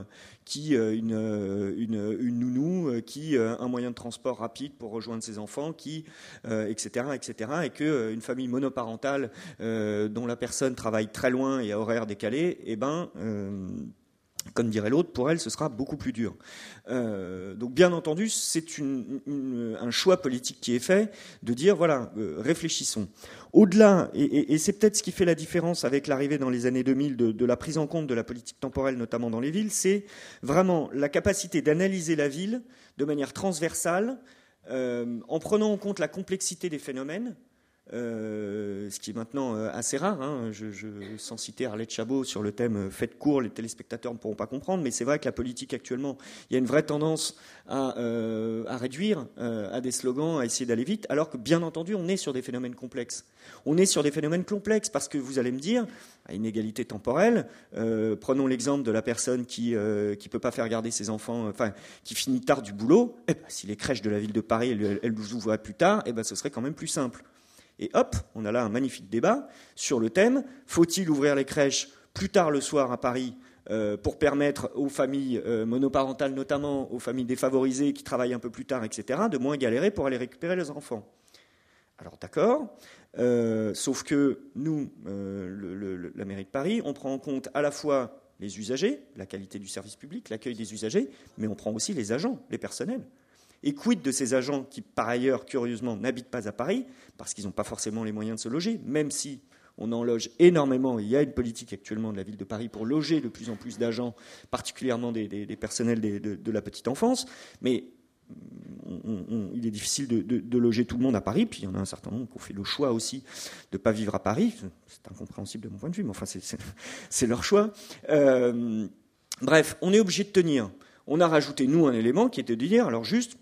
une nounou, un moyen de transport rapide pour rejoindre ses enfants, etc., et qu'une famille monoparentale dont la personne travaille très loin et à horaire décalé, comme dirait l'autre, pour elle, ce sera beaucoup plus dur. Donc, bien entendu, c'est un choix politique qui est fait de dire, voilà, réfléchissons. Au-delà, et c'est peut-être ce qui fait la différence avec l'arrivée dans les années 2000 de la prise en compte de la politique temporelle, notamment dans les villes, c'est vraiment la capacité d'analyser la ville de manière transversale, en prenant en compte la complexité des phénomènes, ce qui est maintenant assez rare. Sans citer Arlette Chabot sur le thème « Faites court, les téléspectateurs ne pourront pas comprendre », mais c'est vrai que la politique actuellement, il y a une vraie tendance à réduire, à des slogans, à essayer d'aller vite, alors que bien entendu, on est sur des phénomènes complexes. On est sur des phénomènes complexes parce que vous allez me dire, à inégalité temporelle, prenons l'exemple de la personne qui peut pas faire garder ses enfants, qui finit tard du boulot, si les crèches de la ville de Paris, elles vous ouvraient plus tard, ce serait quand même plus simple. Et hop, on a là un magnifique débat sur le thème « Faut-il ouvrir les crèches plus tard le soir à Paris pour permettre aux familles monoparentales, notamment aux familles défavorisées qui travaillent un peu plus tard, etc., de moins galérer pour aller récupérer les enfants ?» Alors d'accord, sauf que nous, la mairie de Paris, on prend en compte à la fois les usagers, la qualité du service public, l'accueil des usagers, mais on prend aussi les agents, les personnels. Et quid de ces agents qui, par ailleurs, curieusement, n'habitent pas à Paris, parce qu'ils n'ont pas forcément les moyens de se loger, même si on en loge énormément. Il y a une politique actuellement de la ville de Paris pour loger de plus en plus d'agents, particulièrement des personnels de la petite enfance. Mais il est difficile de loger tout le monde à Paris. Puis il y en a un certain nombre qui ont fait le choix aussi de ne pas vivre à Paris. C'est incompréhensible de mon point de vue, mais enfin, c'est leur choix. Bref, on est obligé de tenir. On a rajouté, nous, un élément qui était de dire, alors juste,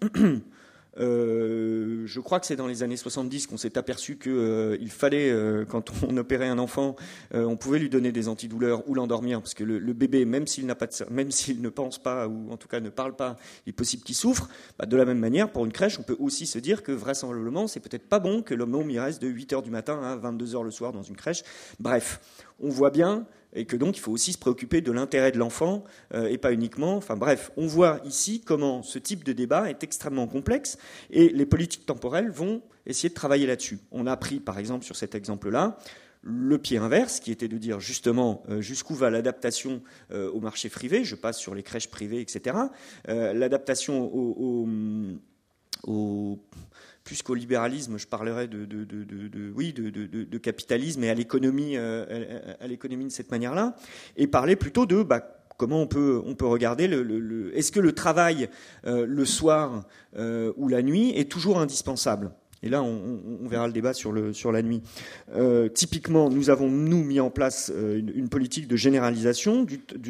je crois que c'est dans les années 70 qu'on s'est aperçu qu'il fallait, quand on opérait un enfant, on pouvait lui donner des antidouleurs ou l'endormir, parce que le bébé, même s'il ne pense pas, ou en tout cas ne parle pas, il est possible qu'il souffre. De la même manière, pour une crèche, on peut aussi se dire que vraisemblablement, c'est peut-être pas bon que l'homme y reste de 8h du matin à 22h le soir dans une crèche. Bref, on voit bien, et que donc il faut aussi se préoccuper de l'intérêt de l'enfant et pas uniquement. Enfin bref, on voit ici comment ce type de débat est extrêmement complexe et les politiques temporelles vont essayer de travailler là-dessus. On a pris par exemple sur cet exemple-là le pied inverse, qui était de dire justement jusqu'où va l'adaptation au marché privé. Je passe sur les crèches privées, etc. L'adaptation plus qu'au libéralisme, je parlerais de capitalisme et à l'économie de cette manière-là, et parler plutôt de comment on peut regarder est-ce que le travail le soir ou la nuit est toujours indispensable. Et là, on verra le débat sur la nuit. Typiquement, nous avons mis en place une politique de généralisation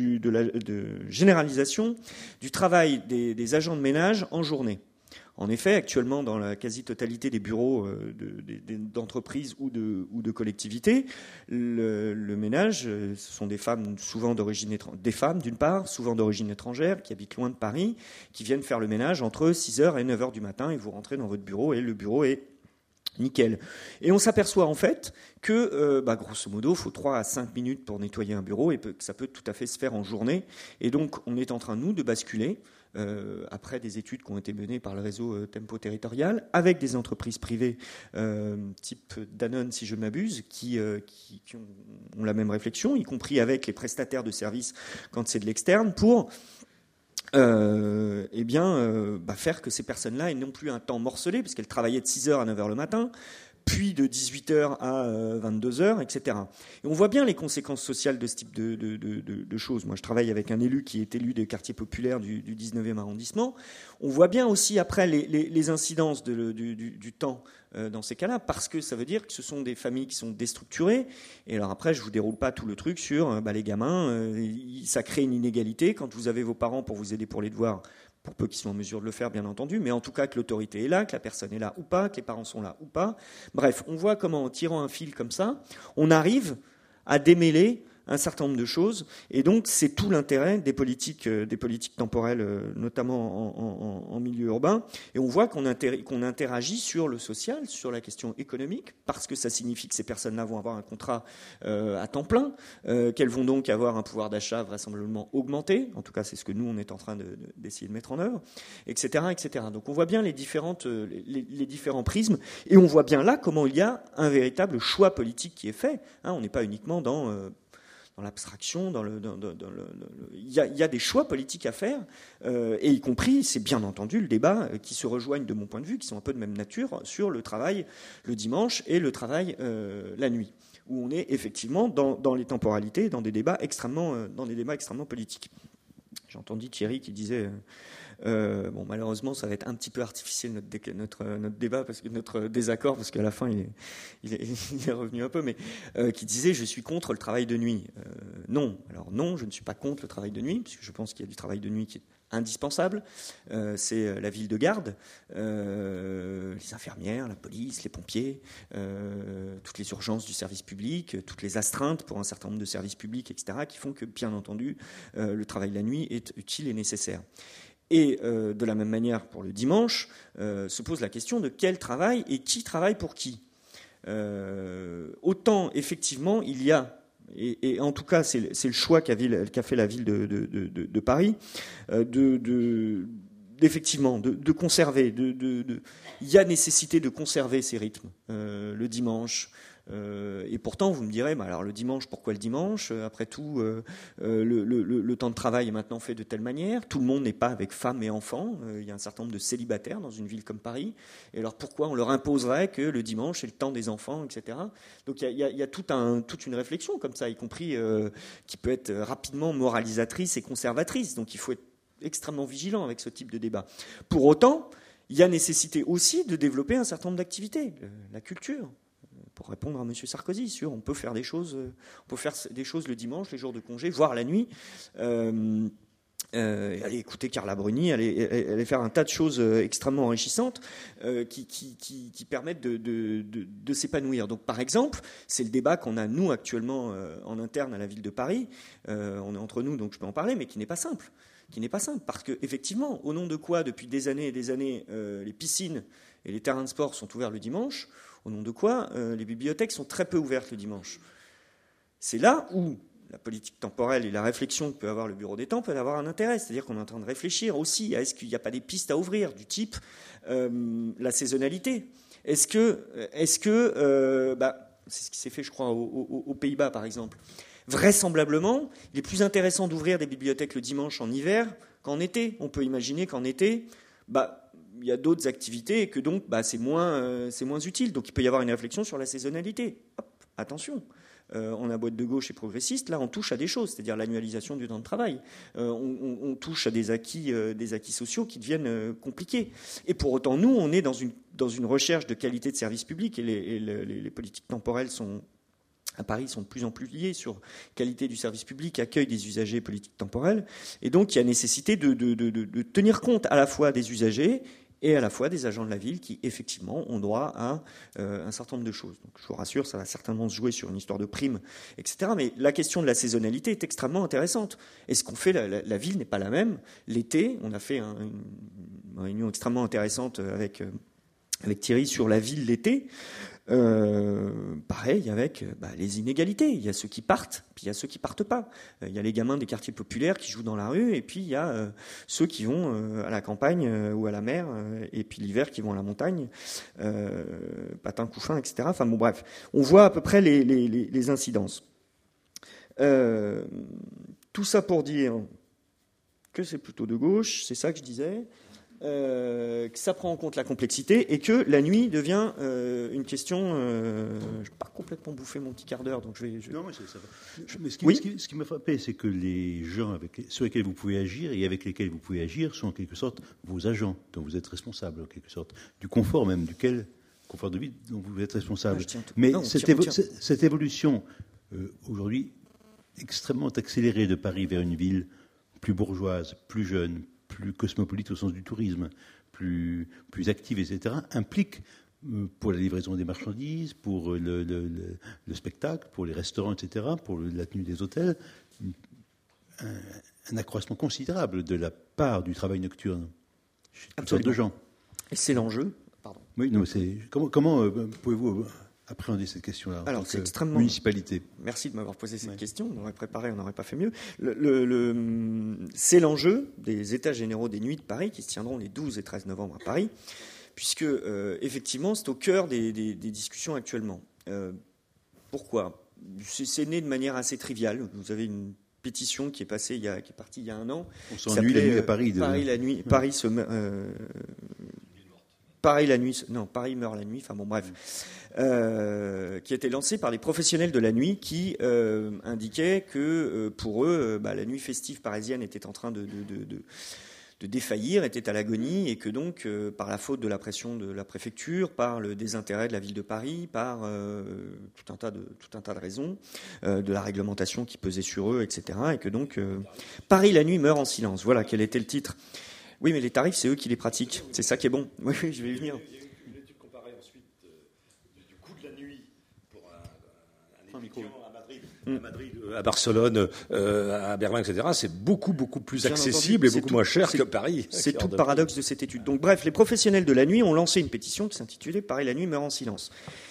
du travail des agents de ménage en journée. En effet, actuellement, dans la quasi-totalité des bureaux d'entreprises ou de collectivités, le ménage, ce sont des femmes souvent d'origine d'une part, souvent d'origine étrangère, qui habitent loin de Paris, qui viennent faire le ménage entre 6h et 9h du matin, et vous rentrez dans votre bureau, et le bureau est nickel. Et on s'aperçoit en fait que, grosso modo, il faut 3 à 5 minutes pour nettoyer un bureau, et que ça peut tout à fait se faire en journée. Et donc, on est en train, nous, de basculer, après des études qui ont été menées par le réseau Tempo Territorial, avec des entreprises privées type Danone, si je ne m'abuse, qui ont la même réflexion, y compris avec les prestataires de services quand c'est de l'externe, pour faire que ces personnes-là aient non plus un temps morcelé, parce qu'elles travaillaient de 6h à 9h le matin, puis de 18h à 22h, etc. Et on voit bien les conséquences sociales de ce type de choses. Moi, je travaille avec un élu qui est élu des quartiers populaires du 19e arrondissement. On voit bien aussi après les incidences du temps dans ces cas-là, parce que ça veut dire que ce sont des familles qui sont déstructurées. Et alors après, je vous déroule pas tout le truc sur les gamins. Ça crée une inégalité quand vous avez vos parents pour vous aider pour les devoirs, pour peu qu'ils soient en mesure de le faire, bien entendu, mais en tout cas que l'autorité est là, que la personne est là ou pas, que les parents sont là ou pas. Bref, on voit comment, en tirant un fil comme ça, on arrive à démêler un certain nombre de choses, et donc c'est tout l'intérêt des politiques temporelles, notamment en milieu urbain, et on voit qu'on interagit sur le social, sur la question économique, parce que ça signifie que ces personnes-là vont avoir un contrat à temps plein, qu'elles vont donc avoir un pouvoir d'achat vraisemblablement augmenté, en tout cas c'est ce que nous on est en train d'essayer de mettre en œuvre, etc., etc. Donc on voit bien les différents prismes, et on voit bien là comment il y a un véritable choix politique qui est fait. On n'est pas uniquement dans l'abstraction, il y a des choix politiques à faire, et y compris, c'est bien entendu le débat qui se rejoignent de mon point de vue, qui sont un peu de même nature, sur le travail le dimanche et le travail la nuit, où on est effectivement dans les temporalités, dans des débats extrêmement politiques. J'ai entendu Thierry qui disait... malheureusement, ça va être un petit peu artificiel notre débat, parce que notre désaccord, parce qu'à la fin il est revenu un peu, mais qui disait je suis contre le travail de nuit. Non, alors non, je ne suis pas contre le travail de nuit, parce que je pense qu'il y a du travail de nuit qui est indispensable. C'est la ville de garde, les infirmières, la police, les pompiers, toutes les urgences du service public, toutes les astreintes pour un certain nombre de services publics, etc., qui font que, bien entendu, le travail de la nuit est utile et nécessaire. Et de la même manière, pour le dimanche, se pose la question de quel travail et qui travaille pour qui. Autant, effectivement, il y a, et en tout cas, c'est le choix qu'a fait la ville de Paris, effectivement, de conserver. Il y a nécessité de conserver ces rythmes le dimanche. Et pourtant, vous me direz, alors le dimanche, pourquoi le dimanche ? Après tout, le temps de travail est maintenant fait de telle manière. Tout le monde n'est pas avec femmes et enfants. Il y a un certain nombre de célibataires dans une ville comme Paris. Et alors pourquoi on leur imposerait que le dimanche est le temps des enfants, etc. Donc il y a toute une réflexion comme ça, y compris qui peut être rapidement moralisatrice et conservatrice. Donc il faut être extrêmement vigilant avec ce type de débat. Pour autant, il y a nécessité aussi de développer un certain nombre d'activités. La culture. Pour répondre à M. Sarkozy, on peut faire des choses le dimanche, les jours de congé, voire la nuit. Allez écouter Carla Bruni, allez faire un tas de choses extrêmement enrichissantes qui permettent de s'épanouir. Donc, par exemple, c'est le débat qu'on a, nous, actuellement, en interne à la ville de Paris. On est entre nous, donc je peux en parler, mais qui n'est pas simple. Parce qu'effectivement, au nom de quoi, depuis des années et des années, les piscines et les terrains de sport sont ouverts le dimanche, au nom de quoi les bibliothèques sont très peu ouvertes le dimanche. C'est là où la politique temporelle et la réflexion que peut avoir le bureau des temps peut avoir un intérêt. C'est-à-dire qu'on est en train de réfléchir aussi à est-ce qu'il n'y a pas des pistes à ouvrir du type la saisonnalité. Est-ce que c'est ce qui s'est fait, je crois, aux Pays-Bas, par exemple. Vraisemblablement, il est plus intéressant d'ouvrir des bibliothèques le dimanche en hiver qu'en été. On peut imaginer qu'en été, il y a d'autres activités et que donc c'est moins utile. Donc il peut y avoir une réflexion sur la saisonnalité. Hop, attention. On a boîte de gauche et progressiste, là on touche à des choses, c'est-à-dire l'annualisation du temps de travail. On touche à des acquis sociaux qui deviennent compliqués. Et pour autant, nous, on est dans une recherche de qualité de service public et les politiques temporelles à Paris sont de plus en plus liées sur qualité du service public, accueil des usagers, politique temporelle. Et donc il y a nécessité de tenir compte à la fois des usagers et à la fois des agents de la ville qui, effectivement, ont droit à un certain nombre de choses. Donc, je vous rassure, ça va certainement se jouer sur une histoire de primes, etc. Mais la question de la saisonnalité est extrêmement intéressante. Et ce qu'on fait, la ville n'est pas la même. L'été, on a fait une réunion extrêmement intéressante avec Thierry sur la ville l'été. Pareil avec les inégalités. Il y a ceux qui partent, puis il y a ceux qui partent pas. Il y a les gamins des quartiers populaires qui jouent dans la rue, et puis il y a ceux qui vont à la campagne ou à la mer, et puis l'hiver qui vont à la montagne, patins, couffins, etc. Enfin bon, bref, on voit à peu près les incidences. Tout ça pour dire que c'est plutôt de gauche, c'est ça que je disais. Que ça prend en compte la complexité et que la nuit devient une question. Je n'ai pas complètement bouffé mon petit quart d'heure, donc je vais. Non, mais ça va. Mais ce qui m'a frappé, c'est que les gens sur lesquels vous pouvez agir et avec lesquels vous pouvez agir sont en quelque sorte vos agents, dont vous êtes responsable, en quelque sorte, du confort même, confort de vie dont vous êtes responsable. Mais cette évolution, aujourd'hui, extrêmement accélérée de Paris vers une ville plus bourgeoise, plus jeune, plus cosmopolite au sens du tourisme, plus active, etc., implique, pour la livraison des marchandises, pour le spectacle, pour les restaurants, etc., pour la tenue des hôtels, un accroissement considérable de la part du travail nocturne chez toutes sortes de gens. Et c'est l'enjeu. Pardon. Oui, non, comment pouvez-vous appréhender cette question-là en Alors, tant c'est que extrêmement. Municipalité. Merci de m'avoir posé cette question. On aurait préparé, on n'aurait pas fait mieux. C'est l'enjeu des États généraux des Nuits de Paris qui se tiendront les 12 et 13 novembre à Paris, puisque effectivement, c'est au cœur des discussions actuellement. Pourquoi ? C'est né de manière assez triviale. Vous avez une pétition qui est passée, qui est partie il y a un an. On s'ennuie la nuit à Paris. Paris meurt la nuit, enfin bon bref, qui a été lancé par les professionnels de la nuit qui indiquaient que pour eux, la nuit festive parisienne était en train de défaillir, était à l'agonie, et que donc, par la faute de la pression de la préfecture, par le désintérêt de la ville de Paris, par tout un tas de raisons, de la réglementation qui pesait sur eux, etc., et que donc Paris la nuit meurt en silence. Voilà quel était le titre. Oui, mais les tarifs, c'est eux qui les pratiquent. C'est ça qui est bon. Oui, je vais y venir. Il y a une étude comparée ensuite du coût de la nuit pour un étudiant à Madrid, à Barcelone, à Berlin, etc. C'est beaucoup plus accessible et beaucoup moins cher que Paris. C'est tout le paradoxe de cette étude. Donc bref, les professionnels de la nuit ont lancé une pétition qui s'intitulait « Paris la nuit meurt en silence ».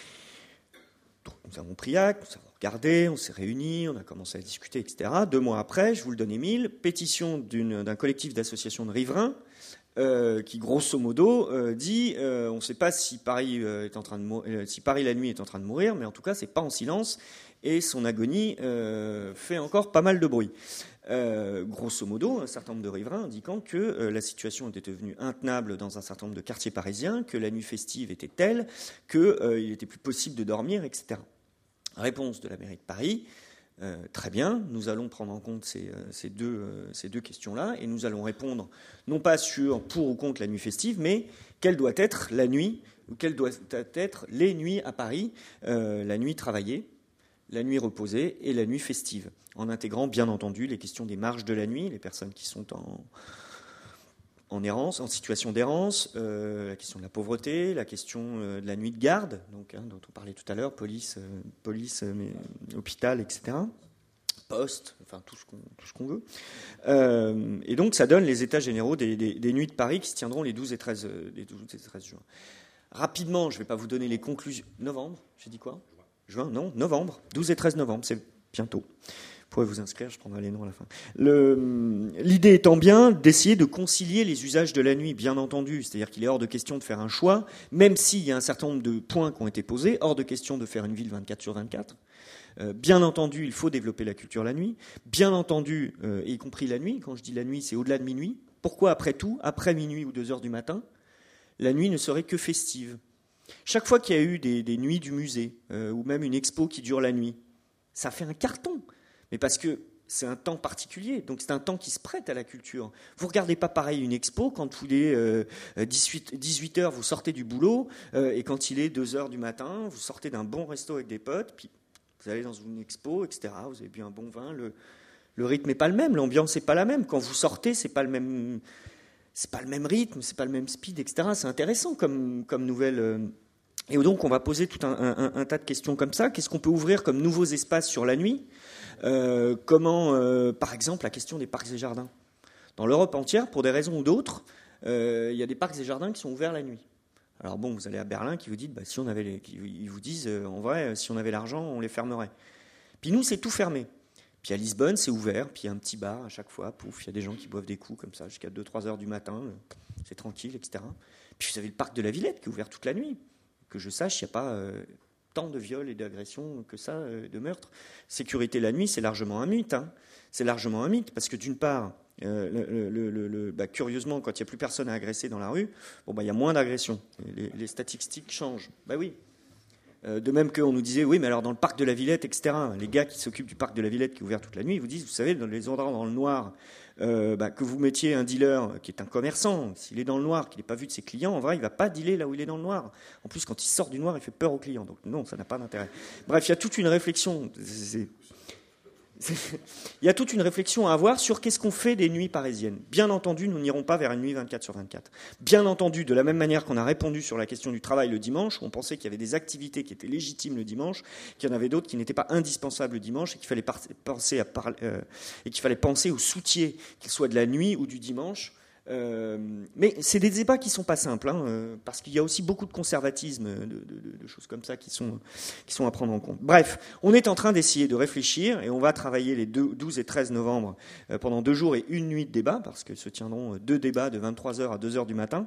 Nous avons pris acte, nous avons regardé, on s'est réunis, on a commencé à discuter, etc. 2 mois après, je vous le donne Émile, pétition d'un collectif d'associations de riverains qui, grosso modo, dit on ne sait pas si Paris si Paris la nuit est en train de mourir, mais en tout cas, c'est pas en silence et son agonie fait encore pas mal de bruit. Grosso modo, un certain nombre de riverains indiquant que la situation était devenue intenable dans un certain nombre de quartiers parisiens, que la nuit festive était telle qu'il était plus possible de dormir, etc. Réponse de la mairie de Paris, très bien, nous allons prendre en compte ces deux questions-là et nous allons répondre non pas sur pour ou contre la nuit festive, mais quelle doit être la nuit ou quelles doivent être les nuits à Paris, la nuit travaillée, la nuit reposée et la nuit festive, en intégrant bien entendu les questions des marges de la nuit, les personnes qui sont en errance, en situation d'errance, la question de la pauvreté, la question de la nuit de garde, donc, dont on parlait tout à l'heure, police, hôpital, etc. Poste, enfin tout ce qu'on veut. Et donc ça donne les états généraux des nuits de Paris qui se tiendront les 12 et 13 juin. Rapidement, je ne vais pas vous donner les conclusions. Novembre, j'ai dit quoi ? Juin, non, novembre, 12 et 13 novembre, c'est bientôt. Vous pourrez vous inscrire, je prendrai les noms à la fin. L'idée étant bien d'essayer de concilier les usages de la nuit, bien entendu. C'est-à-dire qu'il est hors de question de faire un choix, même s'il y a un certain nombre de points qui ont été posés, hors de question de faire une ville 24/24. Bien entendu, il faut développer la culture la nuit. Bien entendu, y compris la nuit. Quand je dis la nuit, c'est au-delà de minuit. Pourquoi après tout, après minuit ou 2 heures du matin ? la nuit ne serait que festive. Chaque fois qu'il y a eu des nuits du musée, ou même une expo qui dure la nuit, ça fait un carton. Mais parce que c'est un temps particulier, donc c'est un temps qui se prête à la culture. Vous ne regardez pas pareil une expo quand il est 18h, vous sortez du boulot, et quand il est 2h du matin, vous sortez d'un bon resto avec des potes, puis vous allez dans une expo, etc. Vous avez bu un bon vin, le rythme n'est pas le même, l'ambiance n'est pas la même. Quand vous sortez, c'est pas le même rythme, c'est pas le même speed, etc. C'est intéressant comme nouvelle. Et donc on va poser tout un tas de questions comme ça. Qu'est-ce qu'on peut ouvrir comme nouveaux espaces sur la nuit ? Par exemple, la question des parcs et jardins. Dans l'Europe entière, pour des raisons ou d'autres, il y a des parcs et jardins qui sont ouverts la nuit. Alors bon, vous allez à Berlin, qui vous disent, ils vous disent, en vrai, si on avait l'argent, on les fermerait. Puis nous, c'est tout fermé. Puis à Lisbonne, c'est ouvert, puis il y a un petit bar à chaque fois, pouf, il y a des gens qui boivent des coups comme ça jusqu'à 2-3 heures du matin, c'est tranquille, etc. Puis vous avez le parc de la Villette qui est ouvert toute la nuit. Que je sache, il n'y a pas tant de viols et d'agressions que ça, de meurtres. Sécurité la nuit, c'est largement un mythe. C'est largement un mythe, parce que d'une part, curieusement, quand il n'y a plus personne à agresser dans la rue, il y a moins d'agressions. Les statistiques changent. Oui. De même qu'on nous disait, oui, mais alors dans le parc de la Villette, etc., les gars qui s'occupent du parc de la Villette qui est ouvert toute la nuit, ils vous disent, vous savez, dans les endroits dans le noir, que vous mettiez un dealer qui est un commerçant, s'il est dans le noir, qu'il n'est pas vu de ses clients, en vrai, il ne va pas dealer là où il est dans le noir. En plus, quand il sort du noir, il fait peur aux clients. Donc non, ça n'a pas d'intérêt. Bref, il y a toute une réflexion. Il y a toute une réflexion à avoir sur qu'est-ce qu'on fait des nuits parisiennes. Bien entendu, nous n'irons pas vers une nuit 24/24. Bien entendu, de la même manière qu'on a répondu sur la question du travail le dimanche, où on pensait qu'il y avait des activités qui étaient légitimes le dimanche, qu'il y en avait d'autres qui n'étaient pas indispensables le dimanche, et qu'il fallait penser au soutien, qu'il soit de la nuit ou du dimanche. Mais c'est des débats qui ne sont pas simples, parce qu'il y a aussi beaucoup de conservatisme, de choses comme ça qui sont à prendre en compte. Bref, on est en train d'essayer de réfléchir, et on va travailler les 12 et 13 novembre pendant 2 jours et une nuit de débat, parce que se tiendront 2 débats de 23h à 2h du matin,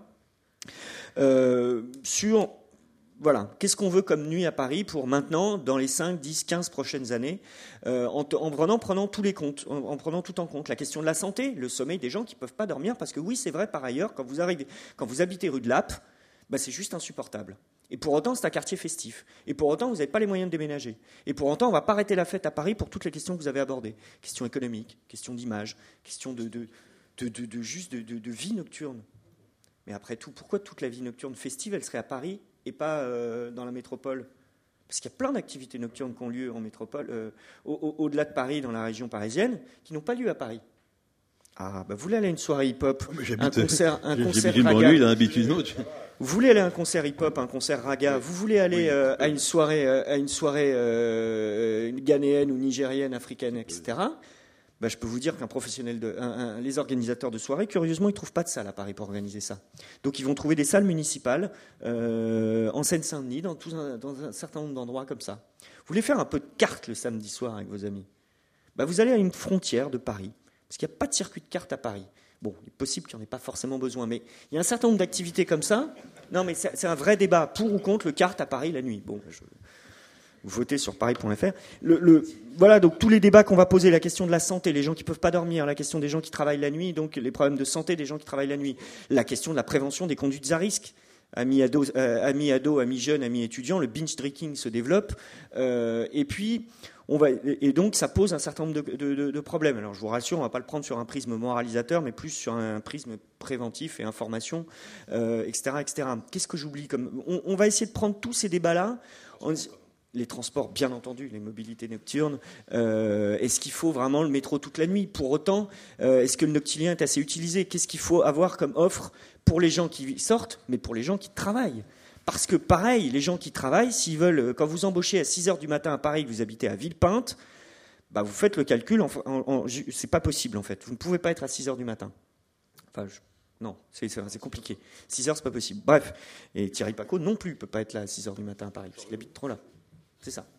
sur... Voilà, qu'est-ce qu'on veut comme nuit à Paris pour maintenant, dans les 5, 10, 15 prochaines années, en prenant tous les comptes, en prenant tout en compte. La question de la santé, le sommeil des gens qui ne peuvent pas dormir, parce que oui, c'est vrai, par ailleurs, quand vous habitez rue de Lappe, c'est juste insupportable. Et pour autant, c'est un quartier festif. Et pour autant, vous n'avez pas les moyens de déménager. Et pour autant, on ne va pas arrêter la fête à Paris pour toutes les questions que vous avez abordées. Questions économiques, questions d'image, questions de vie nocturne. Mais après tout, pourquoi toute la vie nocturne festive, elle serait à Paris et pas dans la métropole ? Parce qu'il y a plein d'activités nocturnes qui ont lieu en métropole, au-delà de Paris, dans la région parisienne, qui n'ont pas lieu à Paris. Ah, vous voulez aller à une soirée hip-hop, un concert raga. Vous voulez aller à un concert hip-hop, un concert raga. Vous voulez aller à une soirée ghanéenne ou nigérienne, africaine, etc. Je peux vous dire qu'un professionnel, les organisateurs de soirées, curieusement, ils ne trouvent pas de salle à Paris pour organiser ça. Donc ils vont trouver des salles municipales en Seine-Saint-Denis, dans un certain nombre d'endroits comme ça. Vous voulez faire un peu de cartes le samedi soir avec vos amis ? Vous allez à une frontière de Paris, parce qu'il n'y a pas de circuit de cartes à Paris. Bon, il est possible qu'il n'y en ait pas forcément besoin, mais il y a un certain nombre d'activités comme ça. Non, mais c'est un vrai débat, pour ou contre le kart à Paris la nuit. Bon, vous votez sur paris.fr. Voilà, donc tous les débats qu'on va poser, la question de la santé, les gens qui ne peuvent pas dormir, la question des gens qui travaillent la nuit, donc les problèmes de santé des gens qui travaillent la nuit, la question de la prévention des conduites à risque. Amis ados, amis jeunes, amis étudiants, le binge drinking se développe, et donc ça pose un certain nombre de problèmes. Alors je vous rassure, on ne va pas le prendre sur un prisme moralisateur, mais plus sur un prisme préventif et information, etc., etc. Qu'est-ce que j'oublie on va essayer de prendre tous ces débats-là. Les transports, bien entendu, les mobilités nocturnes. Est-ce qu'il faut vraiment le métro toute la nuit ? Pour autant, est-ce que le noctilien est assez utilisé ? Qu'est-ce qu'il faut avoir comme offre pour les gens qui sortent, mais pour les gens qui travaillent ? Parce que pareil, les gens qui travaillent, s'ils veulent, quand vous embauchez à 6h du matin à Paris, que vous habitez à Villepinte, vous faites le calcul, c'est pas possible en fait. Vous ne pouvez pas être à 6h du matin. Non, c'est compliqué. 6h, c'est pas possible. Bref, et Thierry Pacaud non plus peut pas être là à 6h du matin à Paris, parce qu'il habite trop là. C'est ça.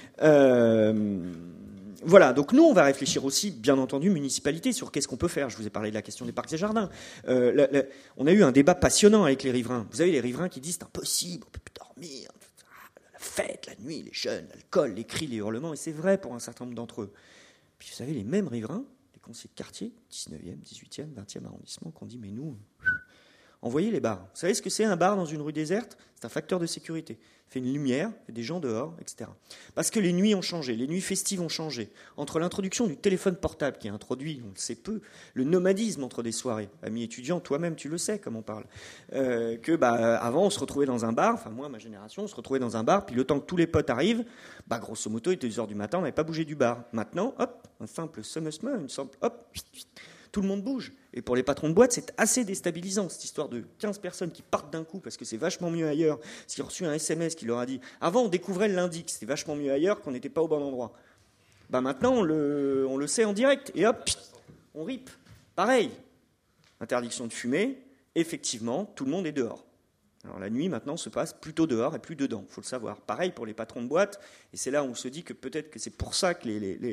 Voilà, donc nous, on va réfléchir aussi, bien entendu, municipalité, sur qu'est-ce qu'on peut faire. Je vous ai parlé de la question des parcs et jardins. On a eu un débat passionnant avec les riverains. Vous avez les riverains qui disent « c'est impossible, on ne peut plus dormir, la fête, la nuit, les jeunes, l'alcool, les cris, les hurlements », et c'est vrai pour un certain nombre d'entre eux. Puis vous savez, les mêmes riverains, les conseillers de quartier, 19e, 18e, 20e arrondissement, qui ont dit « mais nous, envoyez les bars. Vous savez ce que c'est un bar dans une rue déserte? C'est un facteur de sécurité. Il fait une lumière, il y a des gens dehors, etc. Parce que les nuits ont changé, les nuits festives ont changé. Entre l'introduction du téléphone portable qui a introduit, on le sait peu, le nomadisme entre des soirées. Ami étudiant, toi-même tu le sais comme on parle. Avant on se retrouvait dans un bar, enfin moi ma génération, on se retrouvait dans un bar, puis le temps que tous les potes arrivent, grosso modo il était 2h du matin, on n'avait pas bougé du bar. Maintenant, hop, un simple summersman, une simple hop, tout le monde bouge. Et pour les patrons de boîte, c'est assez déstabilisant, cette histoire de 15 personnes qui partent d'un coup parce que c'est vachement mieux ailleurs. S'ils ont reçu un SMS qui leur a dit « Avant, on découvrait le lundi, que c'était vachement mieux ailleurs, qu'on n'était pas au bon endroit. » Maintenant, on le sait en direct. Et hop, on rip. Pareil. Interdiction de fumer. Effectivement, tout le monde est dehors. Alors la nuit, maintenant, se passe plutôt dehors et plus dedans. Il faut le savoir. Pareil pour les patrons de boîte. Et c'est là où on se dit que peut-être que c'est pour ça que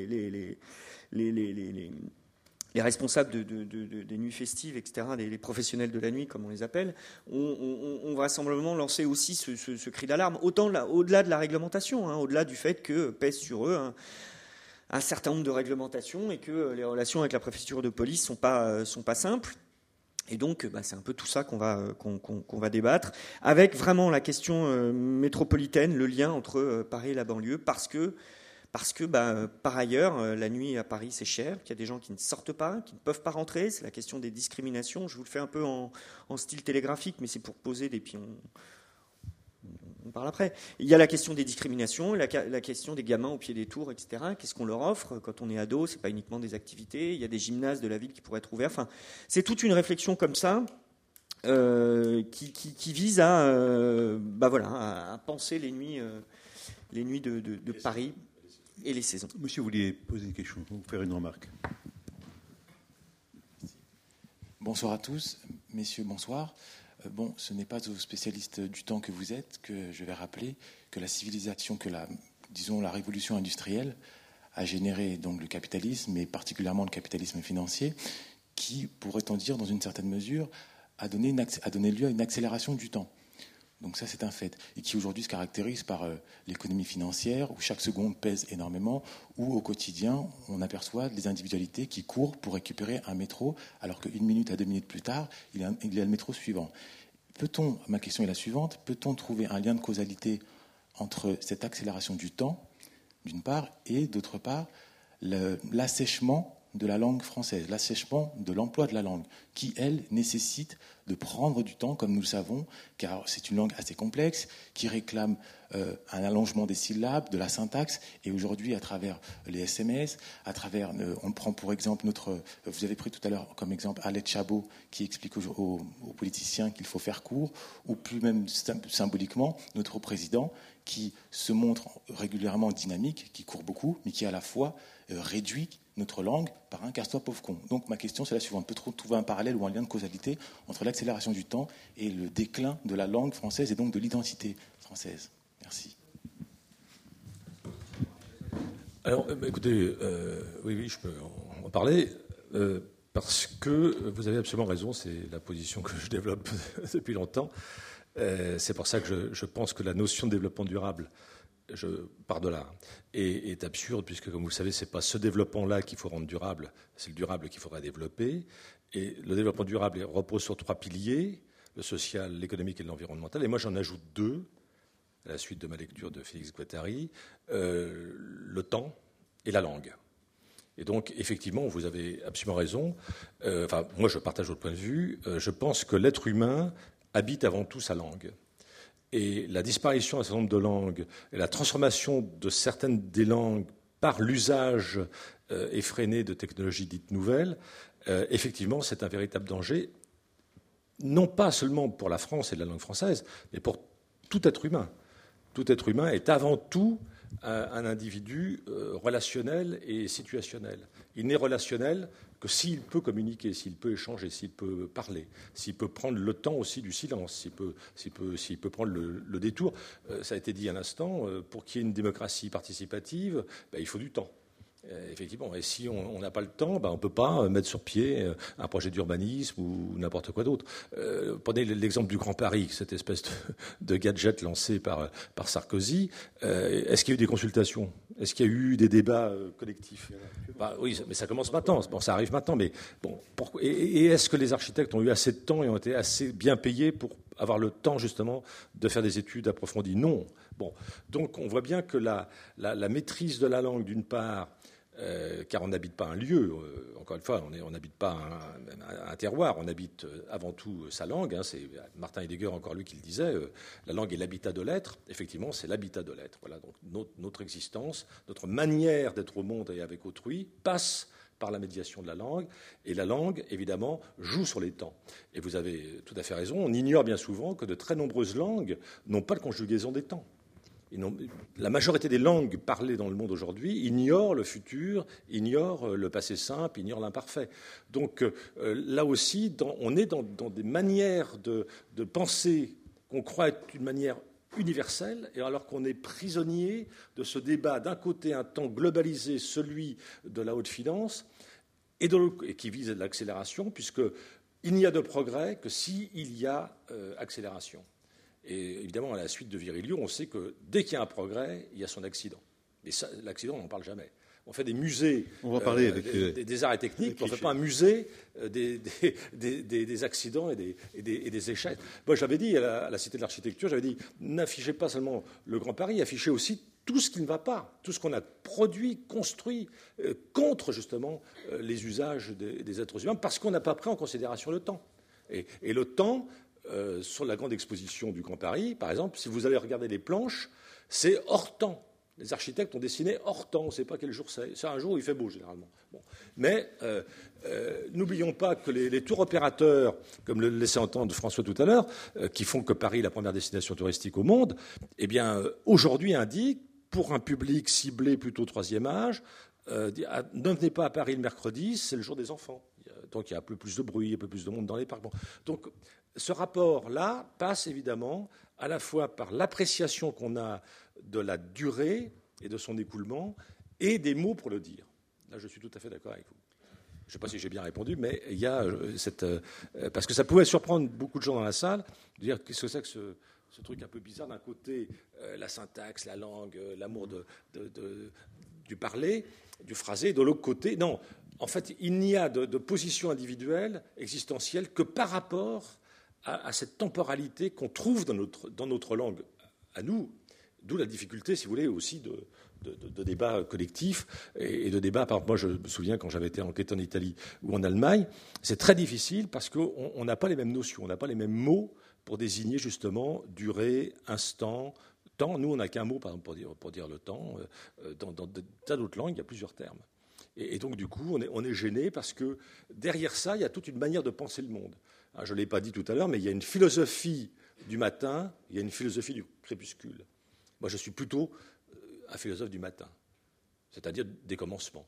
les responsables des nuits festives, etc., les professionnels de la nuit, comme on les appelle, ont vraisemblablement lancé aussi ce cri d'alarme, au-delà de la réglementation, au-delà du fait que pèse sur eux un certain nombre de réglementations et que les relations avec la préfecture de police sont pas simples. Et donc, c'est un peu tout ça qu'on va débattre, avec vraiment la question métropolitaine, le lien entre Paris et la banlieue, parce que par ailleurs, la nuit à Paris, c'est cher, qu'il y a des gens qui ne sortent pas, qui ne peuvent pas rentrer. C'est la question des discriminations. Je vous le fais un peu en style télégraphique, mais c'est pour poser des pions. On parle après. Il y a la question des discriminations, la question des gamins au pied des tours, etc. Qu'est-ce qu'on leur offre quand on est ado? C'est pas uniquement des activités. Il y a des gymnases de la ville qui pourraient être ouverts. Enfin, c'est toute une réflexion comme ça qui vise à penser les nuits de Paris et les saisons. Monsieur, vous vouliez poser quelque chose, vous faire une remarque. Bonsoir à tous. Messieurs, bonsoir. Ce n'est pas aux spécialistes du temps que vous êtes que je vais rappeler que la civilisation, la révolution industrielle a généré donc le capitalisme, et particulièrement le capitalisme financier, qui, pourrait-on dire, dans une certaine mesure, a donné lieu à une accélération du temps. Donc ça, c'est un fait. Et qui aujourd'hui se caractérise par l'économie financière, où chaque seconde pèse énormément, où au quotidien, on aperçoit des individualités qui courent pour récupérer un métro, alors qu'une minute à 2 minutes plus tard, il y a le métro suivant. Ma question est la suivante, peut-on trouver un lien de causalité entre cette accélération du temps, d'une part, et d'autre part, l'assèchement de la langue française, l'assèchement de l'emploi de la langue, qui, elle, nécessite de prendre du temps, comme nous le savons, car c'est une langue assez complexe, qui réclame un allongement des syllabes, de la syntaxe, et aujourd'hui, à travers les SMS, on prend pour exemple vous avez pris tout à l'heure comme exemple Alette Chabot, qui explique aux politiciens qu'il faut faire court, ou plus même symboliquement, notre président, qui se montre régulièrement dynamique, qui court beaucoup, mais qui à la fois réduit notre langue par un casse-toi pauvre con. Donc ma question c'est la suivante, peut-on trouver un parallèle ou un lien de causalité entre l'accélération du temps et le déclin de la langue française et donc de l'identité française? Merci. Alors écoutez, oui, je peux en parler, parce que vous avez absolument raison, c'est la position que je développe depuis longtemps. C'est pour ça que je pense que la notion de développement durable, je pars de là, est absurde, puisque, comme vous le savez, ce n'est pas ce développement-là qu'il faut rendre durable, c'est le durable qu'il faudra développer. Et le développement durable repose sur 3 piliers, le social, l'économique et l'environnemental. Et moi, j'en ajoute 2, à la suite de ma lecture de Félix Guattari, le temps et la langue. Et donc, effectivement, vous avez absolument raison. Moi, je partage votre point de vue. Je pense que l'être humain habite avant tout sa langue. Et la disparition d'un certain nombre de langues et la transformation de certaines des langues par l'usage effréné de technologies dites nouvelles, effectivement, c'est un véritable danger, non pas seulement pour la France et la langue française, mais pour tout être humain. Tout être humain est avant tout un individu relationnel et situationnel. Il n'est relationnel que s'il peut communiquer, s'il peut échanger, s'il peut parler, s'il peut prendre le temps aussi du silence, s'il peut prendre le détour. Ça a été dit à l'instant, pour qu'il y ait une démocratie participative, il faut du temps. Effectivement, et si on n'a pas le temps, on ne peut pas mettre sur pied un projet d'urbanisme ou n'importe quoi d'autre. Prenez l'exemple du Grand Paris, cette espèce de gadget lancé par Sarkozy. Est-ce qu'il y a eu des consultations? Est-ce qu'il y a eu des débats collectifs? Oui, mais ça commence maintenant. Bon, ça arrive maintenant. Mais bon, et est-ce que les architectes ont eu assez de temps et ont été assez bien payés pour avoir le temps justement de faire des études approfondies? Non. Bon, donc on voit bien que la maîtrise de la langue, d'une part, car on n'habite pas un lieu, encore une fois, on n'habite pas un terroir, on habite avant tout sa langue. C'est Martin Heidegger, encore lui, qui le disait, la langue est l'habitat de l'être. Effectivement, c'est l'habitat de l'être. Voilà, donc notre existence, notre manière d'être au monde et avec autrui passe par la médiation de la langue, et la langue, évidemment, joue sur les temps. Et vous avez tout à fait raison, on ignore bien souvent que de très nombreuses langues n'ont pas de conjugaison des temps. La majorité des langues parlées dans le monde aujourd'hui ignorent le futur, ignorent le passé simple, ignorent l'imparfait. Donc là aussi, on est dans des manières de penser qu'on croit être une manière universelle, et alors qu'on est prisonnier de ce débat, d'un côté un temps globalisé, celui de la haute finance, et qui vise l'accélération, puisqu'il n'y a de progrès que s'il y a accélération. Et évidemment, à la suite de Virilio, on sait que dès qu'il y a un progrès, il y a son accident. Et l'accident, on n'en parle jamais. On fait des musées des arts et techniques, on ne fait pas un musée des accidents et des échecs. Moi, j'avais dit à la Cité de l'Architecture, j'avais dit, n'affichez pas seulement le Grand Paris, affichez aussi tout ce qui ne va pas, tout ce qu'on a produit, construit contre justement les usages des êtres humains, parce qu'on n'a pas pris en considération le temps. Et le temps, sur la grande exposition du Grand Paris, par exemple, si vous allez regarder les planches, c'est hors temps. Les architectes ont dessiné hors temps, on ne sait pas quel jour c'est. C'est un jour où il fait beau, généralement. Bon. Mais n'oublions pas que les tours opérateurs, comme le laissait entendre François tout à l'heure, qui font que Paris est la première destination touristique au monde, eh bien, aujourd'hui indiquent, pour un public ciblé plutôt troisième âge, ne venez pas à Paris le mercredi, c'est le jour des enfants. Donc il y a un peu plus de bruit, un peu plus de monde dans les parcs. Bon. Donc ce rapport-là passe évidemment à la fois par l'appréciation qu'on a de la durée et de son écoulement et des mots pour le dire. Là, je suis tout à fait d'accord avec vous. Je ne sais pas si j'ai bien répondu, mais il y a cette... parce que ça pouvait surprendre beaucoup de gens dans la salle, de dire qu'est-ce que c'est que ce truc un peu bizarre. D'un côté, la syntaxe, la langue, l'amour du parler, du phrasé. De l'autre côté, non. En fait, il n'y a de position individuelle, existentielle, que par rapport à cette temporalité qu'on trouve dans notre langue à nous, d'où la difficulté, si vous voulez, aussi de débats collectifs et de débats. Par exemple, moi, je me souviens quand j'avais été enquêté en Italie ou en Allemagne, c'est très difficile parce qu'on n'a pas les mêmes notions, on n'a pas les mêmes mots pour désigner justement durée, instant, temps. Nous, on n'a qu'un mot, par exemple, pour dire le temps. Dans des tas d'autres langues, il y a plusieurs termes. Et donc, du coup, on est gêné parce que derrière ça, il y a toute une manière de penser le monde. Je ne l'ai pas dit tout à l'heure, mais il y a une philosophie du matin, il y a une philosophie du crépuscule. Moi, je suis plutôt un philosophe du matin, c'est-à-dire des commencements.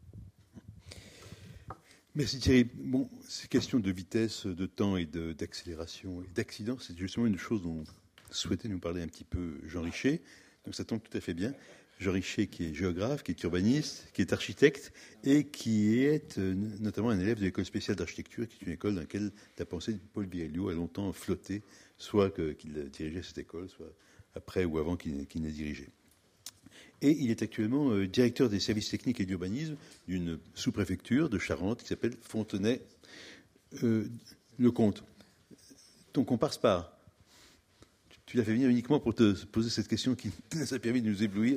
Merci Thierry. Bon, ces questions de vitesse, de temps et d'accélération et d'accident, c'est justement une chose dont souhaitait nous parler un petit peu Jean Richet. Donc ça tombe tout à fait bien. Jean Richet qui est géographe, qui est urbaniste, qui est architecte et qui est notamment un élève de l'école spéciale d'architecture, qui est une école dans laquelle la pensée de Paul Virilio a longtemps flotté, soit qu'il dirigeait cette école, soit après ou avant qu'il n'ait dirigé. Et il est actuellement directeur des services techniques et d'urbanisme d'une sous-préfecture de Charente qui s'appelle Fontenay-le-Comte. Ton comparse-part, tu l'as fait venir uniquement pour te poser cette question qui nous a permis de nous éblouir.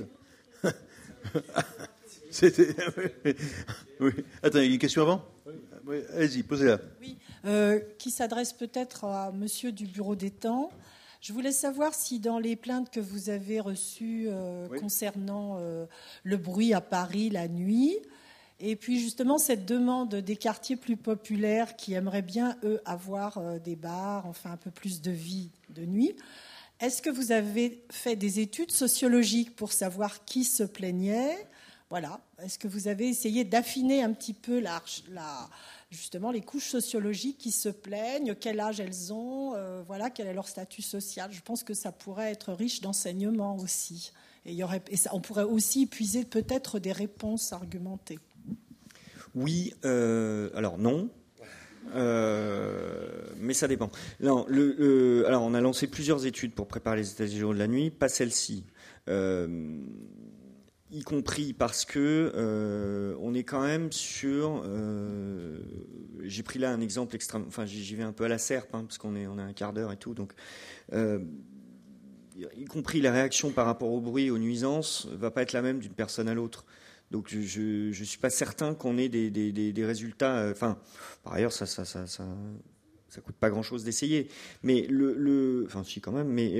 Oui. Attends, il y a une question avant ? Oui. Allez-y, posez-la. Oui, qui s'adresse peut-être à monsieur du bureau des temps. Je voulais savoir si dans les plaintes que vous avez reçues concernant le bruit à Paris la nuit, et puis justement cette demande des quartiers plus populaires qui aimeraient bien, eux, avoir des bars, enfin un peu plus de vie de nuit, est-ce que vous avez fait des études sociologiques pour savoir qui se plaignait ? Voilà. Est-ce que vous avez essayé d'affiner un petit peu justement les couches sociologiques qui se plaignent, quel âge elles ont, quel est leur statut social ? Je pense que ça pourrait être riche d'enseignements aussi. Et on pourrait aussi puiser peut-être des réponses argumentées. Oui, alors non. Mais ça dépend. Non, alors, on a lancé plusieurs études pour préparer les états généraux de la nuit, pas celle-ci. Y compris parce que on est quand même sur. J'ai pris là un exemple extrême. Enfin, j'y vais un peu à la serpe, parce qu'on a un quart d'heure et tout. Donc, y compris la réaction par rapport au bruit, aux nuisances, va pas être la même d'une personne à l'autre. Donc je suis pas certain qu'on ait des résultats. Enfin, par ailleurs, ça coûte pas grand-chose d'essayer. Mais enfin si quand même. Mais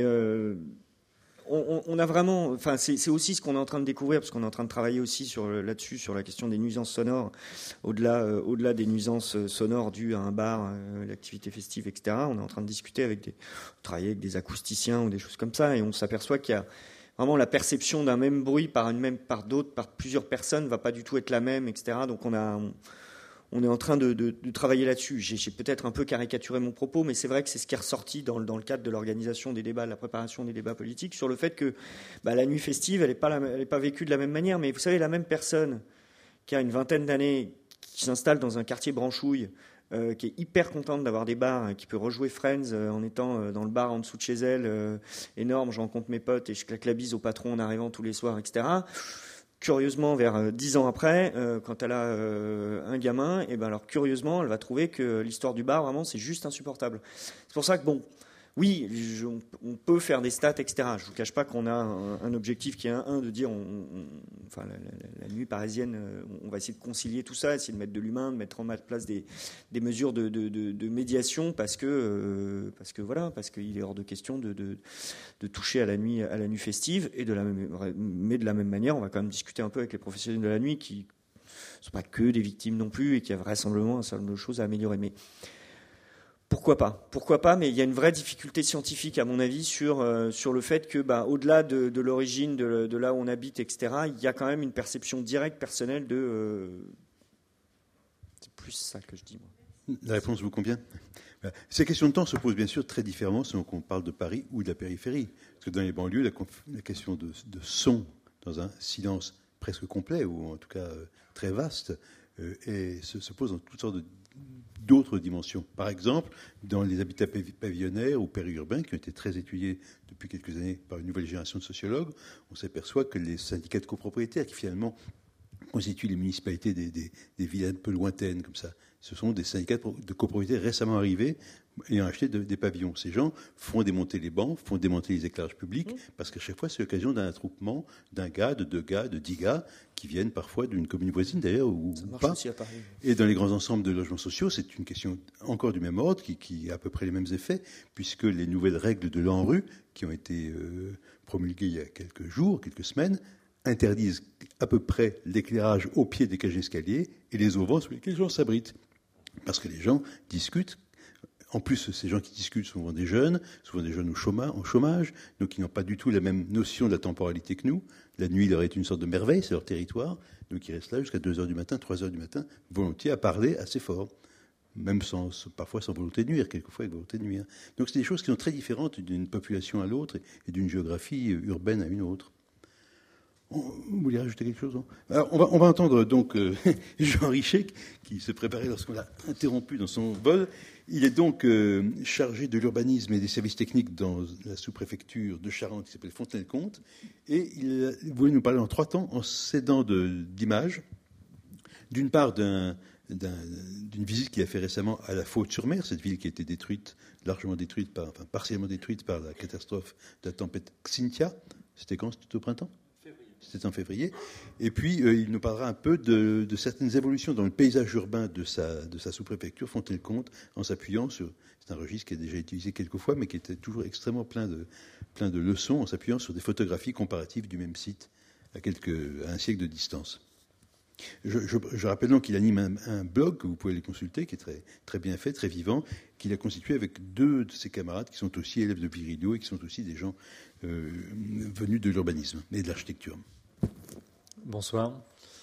on a vraiment. Enfin, c'est aussi ce qu'on est en train de découvrir, parce qu'on est en train de travailler aussi là-dessus, sur la question des nuisances sonores, au-delà des nuisances sonores dues à un bar, l'activité festive, etc. On est en train de discuter travailler avec des acousticiens ou des choses comme ça, et on s'aperçoit qu'il y a vraiment la perception d'un même bruit par plusieurs personnes ne va pas du tout être la même, etc. Donc on est en train de travailler là-dessus. J'ai peut-être un peu caricaturé mon propos, mais c'est vrai que c'est ce qui est ressorti dans le cadre de l'organisation des débats, de la préparation des débats politiques, sur le fait que la nuit festive, elle n'est pas vécue de la même manière. Mais vous savez, la même personne qui a une vingtaine d'années, qui s'installe dans un quartier branchouille, qui est hyper contente d'avoir des bars, qui peut rejouer Friends en étant dans le bar en dessous de chez elle, énorme, je rencontre mes potes et je claque la bise au patron en arrivant tous les soirs, etc. Curieusement, vers 10 ans après, quand elle a un gamin, et ben alors curieusement, elle va trouver que l'histoire du bar, vraiment, c'est juste insupportable. C'est pour ça que, bon, oui, on peut faire des stats, etc. Je ne vous cache pas qu'on a un objectif qui est de dire, enfin, la nuit parisienne, on va essayer de concilier tout ça, essayer de mettre de l'humain, de mettre en place des mesures de médiation, parce que voilà, parce qu'il est hors de question de toucher à la nuit festive, mais de la même manière, on va quand même discuter un peu avec les professionnels de la nuit qui ne sont pas que des victimes non plus et qui a vraisemblablement un certain nombre de choses à améliorer. Mais pourquoi pas, mais il y a une vraie difficulté scientifique, à mon avis, sur le fait que, au-delà de l'origine, de là où on habite, etc., il y a quand même une perception directe, personnelle c'est plus ça que je dis, moi. La réponse vous convient ? Ces questions de temps se posent bien sûr très différemment selon qu'on parle de Paris ou de la périphérie. Parce que dans les banlieues, la question de son dans un silence presque complet, ou en tout cas très vaste, se pose dans toutes sortes d'autres dimensions. Par exemple, dans les habitats pavillonnaires ou périurbains, qui ont été très étudiés depuis quelques années par une nouvelle génération de sociologues, on s'aperçoit que les syndicats de copropriétaires, qui finalement constituent les municipalités des villes un peu lointaines, comme ça, ce sont des syndicats de copropriétaires récemment arrivés ayant acheté des pavillons. Ces gens font démonter les bancs, font démonter les éclairages publics, parce qu'à chaque fois, c'est l'occasion d'un attroupement d'un gars, de 2 gars, de 10 gars, qui viennent parfois d'une commune voisine d'ailleurs, ou pas. Aussi à Paris. Et dans les grands ensembles de logements sociaux, c'est une question encore du même ordre, qui a à peu près les mêmes effets, puisque les nouvelles règles de l'ANRU, qui ont été promulguées il y a quelques jours, quelques semaines, interdisent à peu près l'éclairage au pied des cages d'escalier et les auvents sous lesquels les gens s'abritent. Parce que les gens discutent. En plus, ces gens qui discutent sont souvent des jeunes au chômage, donc ils n'ont pas du tout la même notion de la temporalité que nous. La nuit leur est une sorte de merveille, c'est leur territoire, donc ils restent là jusqu'à 2h du matin, 3h du matin, volontiers à parler assez fort, même parfois sans volonté de nuire, quelquefois avec volonté de nuire. Donc c'est des choses qui sont très différentes d'une population à l'autre et d'une géographie urbaine à une autre. Vous voulez rajouter quelque chose ? Alors, on va entendre donc Jean Richet, qui se préparait lorsqu'on l'a interrompu dans son vol. Il est donc chargé de l'urbanisme et des services techniques dans la sous-préfecture de Charente, qui s'appelle Fontenay-le-Comte. Et il voulait nous parler en 3 temps, en s'aidant d'images. D'une part, d'une visite qu'il a fait récemment à la Faute-sur-Mer, cette ville qui a été partiellement détruite par la catastrophe de la tempête Xynthia. C'était quand ? C'était au printemps ? C'était en février. Et puis, il nous parlera un peu de certaines évolutions dans le paysage urbain de sa sous-préfecture, Fontenay-le-Comte, en s'appuyant sur... C'est un registre qui a déjà été utilisé quelques fois, mais qui était toujours extrêmement plein de leçons, en s'appuyant sur des photographies comparatives du même site à un siècle de distance. Je rappelle donc qu'il anime un blog, que vous pouvez aller consulter, qui est très, très bien fait, très vivant, qu'il a constitué avec 2 de ses camarades, qui sont aussi élèves de Viridio et qui sont aussi des gens venus de l'urbanisme et de l'architecture. Bonsoir.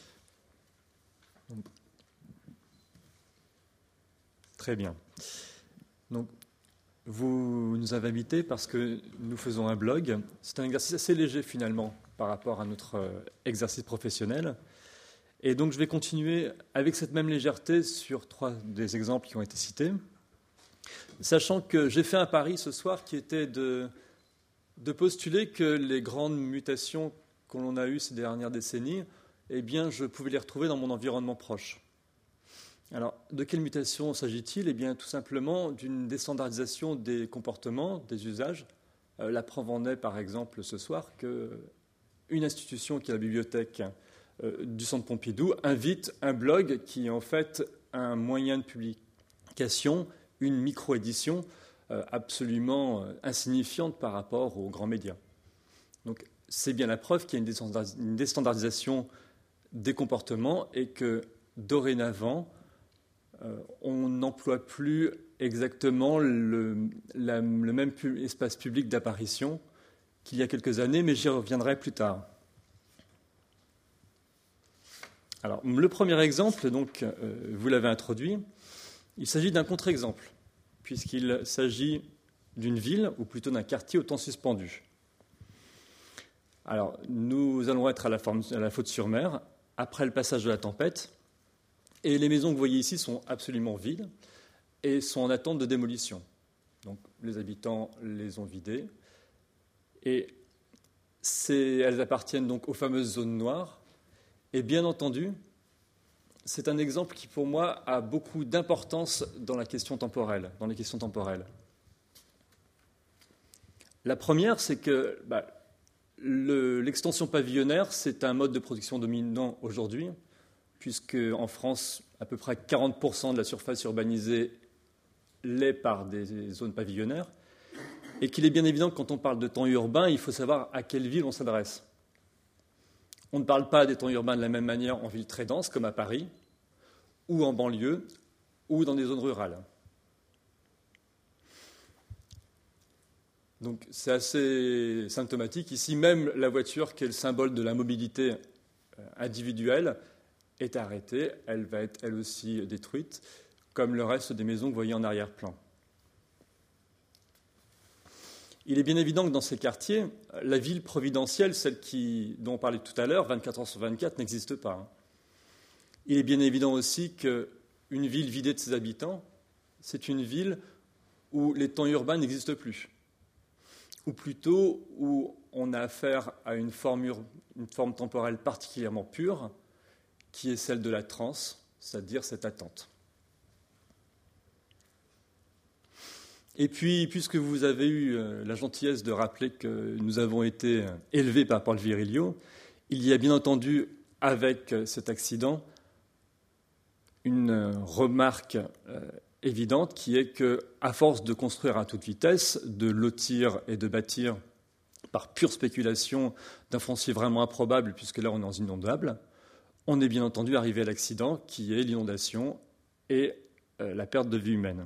Très bien. Donc, vous nous avez invités parce que nous faisons un blog. C'est un exercice assez léger finalement par rapport à notre exercice professionnel. Et donc je vais continuer avec cette même légèreté sur 3 des exemples qui ont été cités, sachant que j'ai fait un pari ce soir qui était de postuler que les grandes mutations que l'on a eues ces dernières décennies, eh bien, je pouvais les retrouver dans mon environnement proche. Alors, de quelle mutation s'agit-il ? Eh bien, tout simplement d'une déstandardisation des comportements, des usages. La preuve en est, par exemple, ce soir, qu'une institution qui est la bibliothèque du Centre Pompidou invite un blog qui est en fait un moyen de publication, une micro-édition absolument insignifiante par rapport aux grands médias. Donc, c'est bien la preuve qu'il y a une déstandardisation des comportements et que, dorénavant, on n'emploie plus exactement le même espace public d'apparition qu'il y a quelques années, mais j'y reviendrai plus tard. Alors, le premier exemple, donc, vous l'avez introduit, il s'agit d'un contre-exemple, puisqu'il s'agit d'une ville, ou plutôt d'un quartier au temps suspendu. Alors, nous allons être à la Faute-sur-Mer, après le passage de la tempête, et les maisons que vous voyez ici sont absolument vides et sont en attente de démolition. Donc, les habitants les ont vidées, et elles appartiennent donc aux fameuses zones noires. Et bien entendu, c'est un exemple qui, pour moi, a beaucoup d'importance dans la question temporelle, dans les questions temporelles. La première, c'est que l'extension pavillonnaire, c'est un mode de production dominant aujourd'hui, puisque en France, à peu près 40% de la surface urbanisée l'est par des zones pavillonnaires, et qu'il est bien évident que quand on parle de temps urbain, il faut savoir à quelle ville on s'adresse. On ne parle pas des temps urbains de la même manière en ville très dense, comme à Paris, ou en banlieue, ou dans des zones rurales. Donc c'est assez symptomatique. Ici, même la voiture, qui est le symbole de la mobilité individuelle, est arrêtée. Elle va être, elle aussi, détruite, comme le reste des maisons que vous voyez en arrière-plan. Il est bien évident que dans ces quartiers, la ville providentielle, celle dont on parlait tout à l'heure, 24 heures sur 24, n'existe pas. Il est bien évident aussi qu'une ville vidée de ses habitants, c'est une ville où les temps urbains n'existent plus. Ou plutôt où on a affaire à une forme temporelle particulièrement pure, qui est celle de la transe, c'est-à-dire cette attente. Et puis, puisque vous avez eu la gentillesse de rappeler que nous avons été élevés par Paul Virilio, il y a bien entendu, avec cet accident, une remarque évidente qui est qu'à force de construire à toute vitesse, de lotir et de bâtir par pure spéculation d'un foncier vraiment improbable, puisque là on est dans une inondable, on est bien entendu arrivé à l'accident qui est l'inondation et la perte de vie humaine.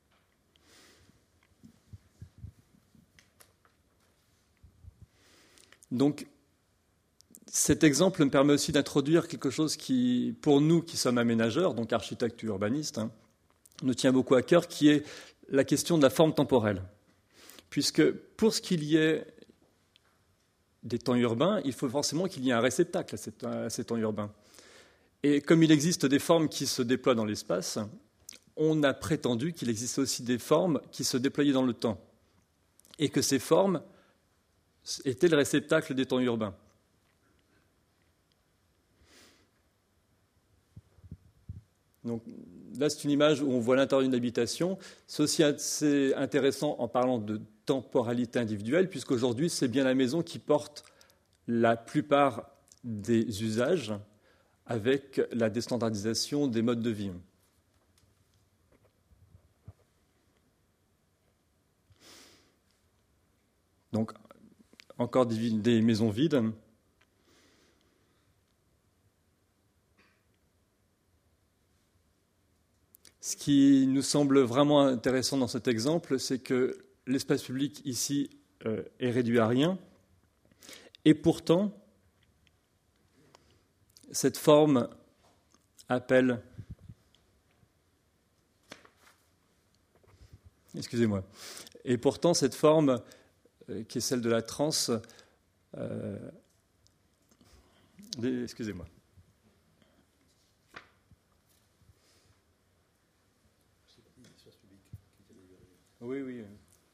Donc, cet exemple me permet aussi d'introduire quelque chose qui, pour nous qui sommes aménageurs, donc architectes et urbanistes, nous tient beaucoup à cœur, qui est la question de la forme temporelle. Puisque pour ce qu'il y ait des temps urbains, il faut forcément qu'il y ait un réceptacle à ces temps urbains. Et comme il existe des formes qui se déploient dans l'espace, on a prétendu qu'il existait aussi des formes qui se déployaient dans le temps. Et que ces formes était le réceptacle des temps urbains. Donc là, c'est une image où on voit l'intérieur d'une habitation. C'est aussi assez intéressant en parlant de temporalité individuelle, puisqu'aujourd'hui, c'est bien la maison qui porte la plupart des usages avec la déstandardisation des modes de vie. Donc, encore des maisons vides. Ce qui nous semble vraiment intéressant dans cet exemple, c'est que l'espace public ici est réduit à rien. Et pourtant, cette forme appelle... Excusez-moi. Et pourtant, cette forme qui est celle de la transe, Excusez-moi. Oui.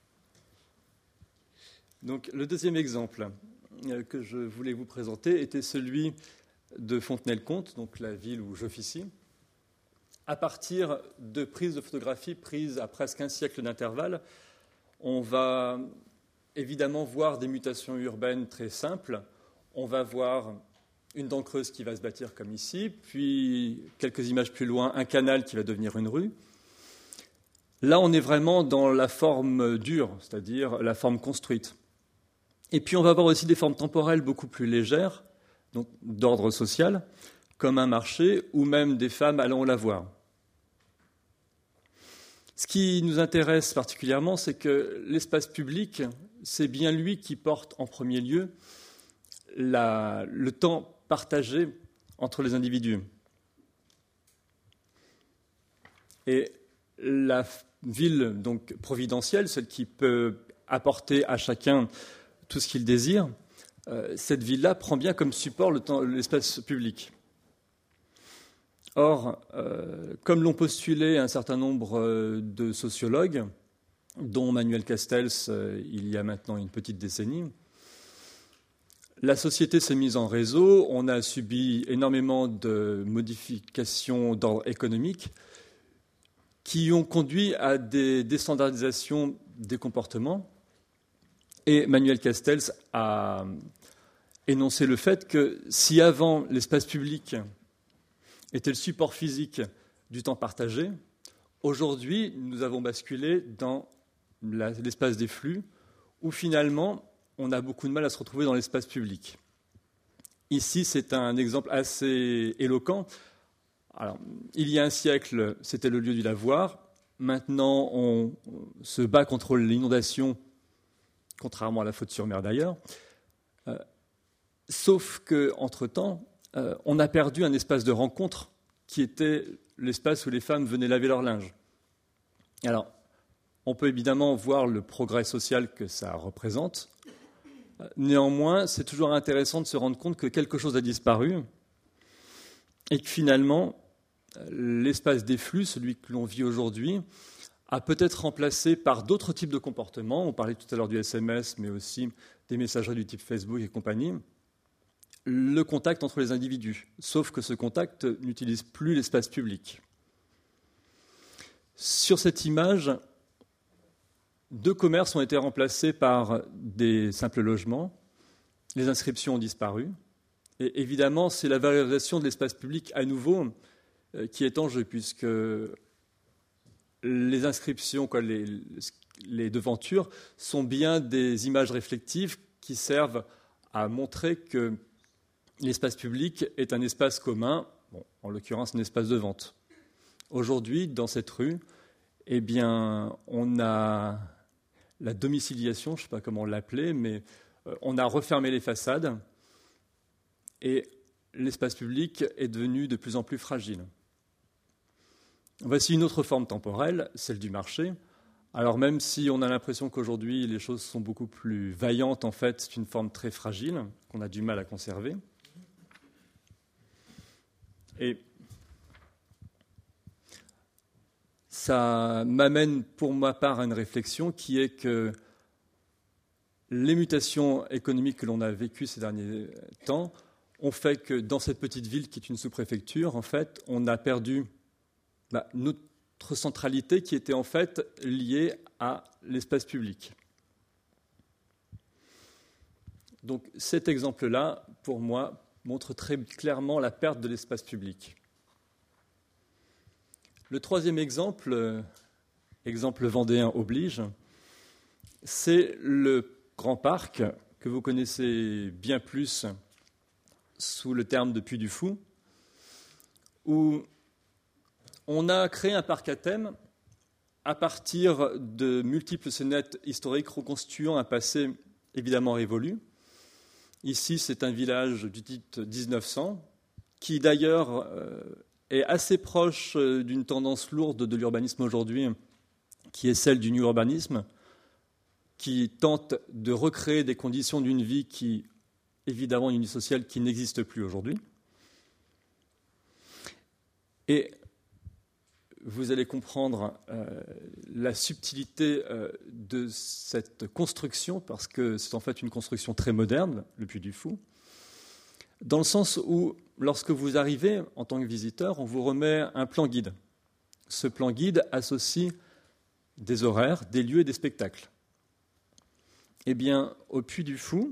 Donc, le deuxième exemple que je voulais vous présenter était celui de Fontenay-le-Comte, donc la ville où j'officie. À partir de prises de photographies prises à presque un siècle d'intervalle, on va évidemment voir des mutations urbaines très simples. On va voir une dent creuse qui va se bâtir comme ici, puis quelques images plus loin, un canal qui va devenir une rue. Là, on est vraiment dans la forme dure, c'est-à-dire la forme construite. Et puis, on va avoir aussi des formes temporelles beaucoup plus légères, donc d'ordre social, comme un marché ou même des femmes allant la voir. Ce qui nous intéresse particulièrement, c'est que l'espace public, c'est bien lui qui porte en premier lieu le temps partagé entre les individus. Et la ville donc providentielle, celle qui peut apporter à chacun tout ce qu'il désire, cette ville-là prend bien comme support l'espace public. Or, comme l'ont postulé un certain nombre de sociologues, dont Manuel Castells il y a maintenant une petite décennie, la société s'est mise en réseau, on a subi énormément de modifications d'ordre économique qui ont conduit à des déstandardisations des comportements. Et Manuel Castells a énoncé le fait que si avant l'espace public était le support physique du temps partagé, aujourd'hui nous avons basculé dans l'espace des flux où finalement on a beaucoup de mal à se retrouver dans l'espace public. Ici, c'est un exemple assez éloquent. Alors, il y a un siècle, c'était le lieu du lavoir. Maintenant, on se bat contre l'inondation, contrairement à la Faute-sur-Mer d'ailleurs. Sauf qu'entre-temps, on a perdu un espace de rencontre qui était l'espace où les femmes venaient laver leur linge. Alors, on peut évidemment voir le progrès social que ça représente. Néanmoins, c'est toujours intéressant de se rendre compte que quelque chose a disparu et que finalement, l'espace des flux, celui que l'on vit aujourd'hui, a peut-être remplacé par d'autres types de comportements. On parlait tout à l'heure du SMS, mais aussi des messageries du type Facebook et compagnie. Le contact entre les individus, sauf que ce contact n'utilise plus l'espace public. Sur cette image, 2 commerces ont été remplacés par des simples logements. Les inscriptions ont disparu. Et évidemment, c'est la valorisation de l'espace public à nouveau qui est en jeu, puisque les inscriptions, les devantures, sont bien des images réflectives qui servent à montrer que l'espace public est un espace commun, en l'occurrence un espace de vente. Aujourd'hui, dans cette rue, eh bien, on a la domiciliation, je ne sais pas comment l'appeler, mais on a refermé les façades et l'espace public est devenu de plus en plus fragile. Voici une autre forme temporelle, celle du marché. Alors même si on a l'impression qu'aujourd'hui les choses sont beaucoup plus vaillantes, en fait, c'est une forme très fragile qu'on a du mal à conserver. Et ça m'amène pour ma part à une réflexion qui est que les mutations économiques que l'on a vécues ces derniers temps ont fait que dans cette petite ville qui est une sous-préfecture, en fait, on a perdu notre centralité qui était en fait liée à l'espace public. Donc cet exemple-là, pour moi, montre très clairement la perte de l'espace public. Le troisième exemple, exemple vendéen oblige, c'est le Grand Parc, que vous connaissez bien plus sous le terme de Puy du Fou, où on a créé un parc à thème à partir de multiples scénettes historiques reconstituant un passé évidemment révolu. Ici, c'est un village du type 1900, qui d'ailleurs est assez proche d'une tendance lourde de l'urbanisme aujourd'hui, qui est celle du new urbanisme, qui tente de recréer des conditions d'une vie qui évidemment une unité sociale qui n'existe plus aujourd'hui. Et vous allez comprendre la subtilité de cette construction, parce que c'est en fait une construction très moderne, le Puy du Fou, dans le sens où, lorsque vous arrivez en tant que visiteur, on vous remet un plan guide. Ce plan guide associe des horaires, des lieux et des spectacles. Eh bien, au Puy du Fou,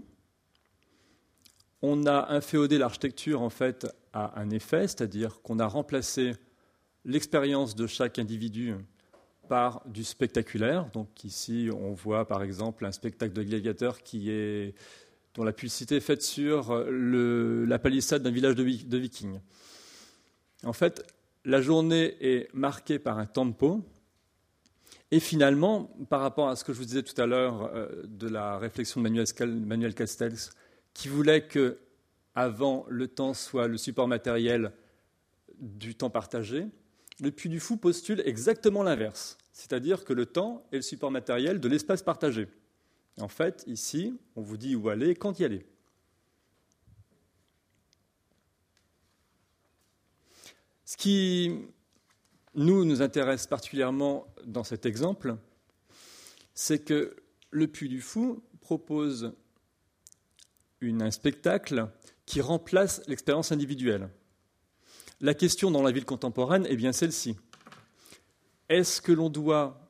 on a inféodé l'architecture en fait à un effet, c'est-à-dire qu'on a remplacé l'expérience de chaque individu par du spectaculaire. Donc ici, on voit par exemple un spectacle de gladiateurs dont la publicité est faite sur la palissade d'un village de Vikings. En fait, la journée est marquée par un tempo. Et finalement, par rapport à ce que je vous disais tout à l'heure de la réflexion de Manuel Castells, qui voulait que, avant, le temps soit le support matériel du temps partagé, le Puy du Fou postule exactement l'inverse, c'est-à-dire que le temps est le support matériel de l'espace partagé. En fait, ici, on vous dit où aller, quand y aller. Ce qui nous intéresse particulièrement dans cet exemple, c'est que le Puy du Fou propose un spectacle qui remplace l'expérience individuelle. La question dans la ville contemporaine est bien celle-ci. Est-ce que l'on doit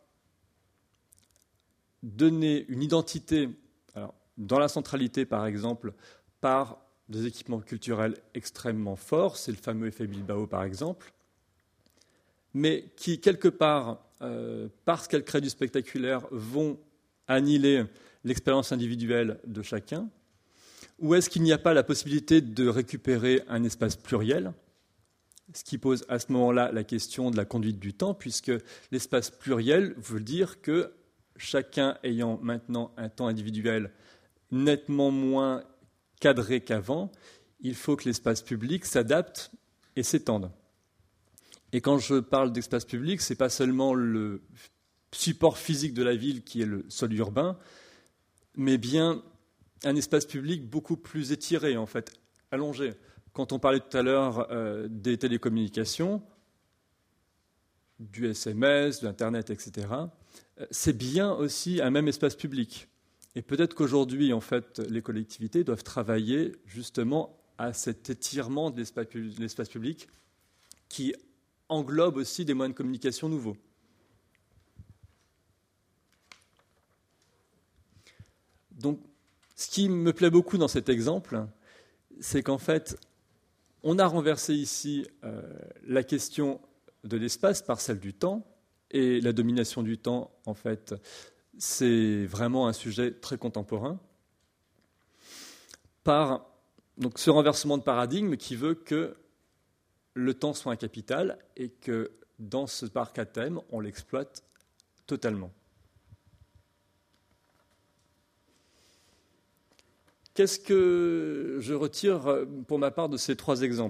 donner une identité, dans la centralité par exemple, par des équipements culturels extrêmement forts, c'est le fameux effet Bilbao par exemple, mais qui quelque part, parce qu'elles créent du spectaculaire, vont annihiler l'expérience individuelle de chacun, ou est-ce qu'il n'y a pas la possibilité de récupérer un espace pluriel, ce qui pose à ce moment-là la question de la conduite du temps, puisque l'espace pluriel veut dire que chacun ayant maintenant un temps individuel nettement moins cadré qu'avant, il faut que l'espace public s'adapte et s'étende. Et quand je parle d'espace public, ce n'est pas seulement le support physique de la ville qui est le sol urbain, mais bien un espace public beaucoup plus étiré, en fait, allongé. Quand on parlait tout à l'heure des télécommunications, du SMS, de l'Internet, etc., c'est bien aussi un même espace public. Et peut-être qu'aujourd'hui, en fait, les collectivités doivent travailler justement à cet étirement de l'espace public qui englobe aussi des moyens de communication nouveaux. Donc, ce qui me plaît beaucoup dans cet exemple, c'est qu'en fait, on a renversé ici la question de l'espace par celle du temps, et la domination du temps, en fait, c'est vraiment un sujet très contemporain, par donc, ce renversement de paradigme qui veut que le temps soit un capital et que dans ce parc à thème, on l'exploite totalement. Qu'est-ce que je retire pour ma part de ces trois exemples ?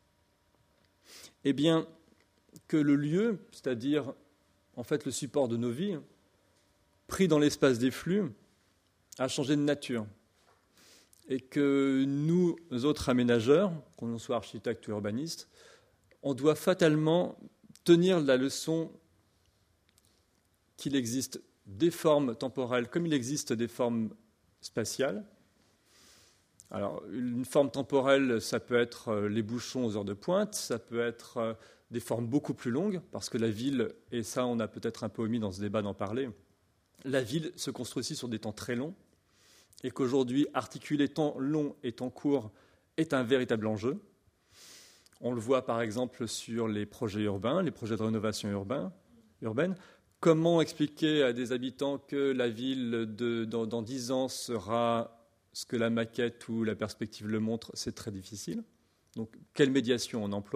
Eh bien, que le lieu, c'est-à-dire en fait le support de nos vies, pris dans l'espace des flux, a changé de nature. Et que nous autres aménageurs, qu'on soit architectes ou urbanistes, on doit fatalement tenir la leçon qu'il existe des formes temporelles comme il existe des formes spatiales. Alors, une forme temporelle, ça peut être les bouchons aux heures de pointe, ça peut être des formes beaucoup plus longues, parce que la ville, et ça on a peut-être un peu omis dans ce débat d'en parler, la ville se construit aussi sur des temps très longs, et qu'aujourd'hui, articuler temps long et temps court est un véritable enjeu. On le voit par exemple sur les projets urbains, les projets de rénovation urbaine. Comment expliquer à des habitants que la ville dans 10 ans sera ce que la maquette ou la perspective le montre, c'est très difficile. Donc, quelle médiation on emploie ?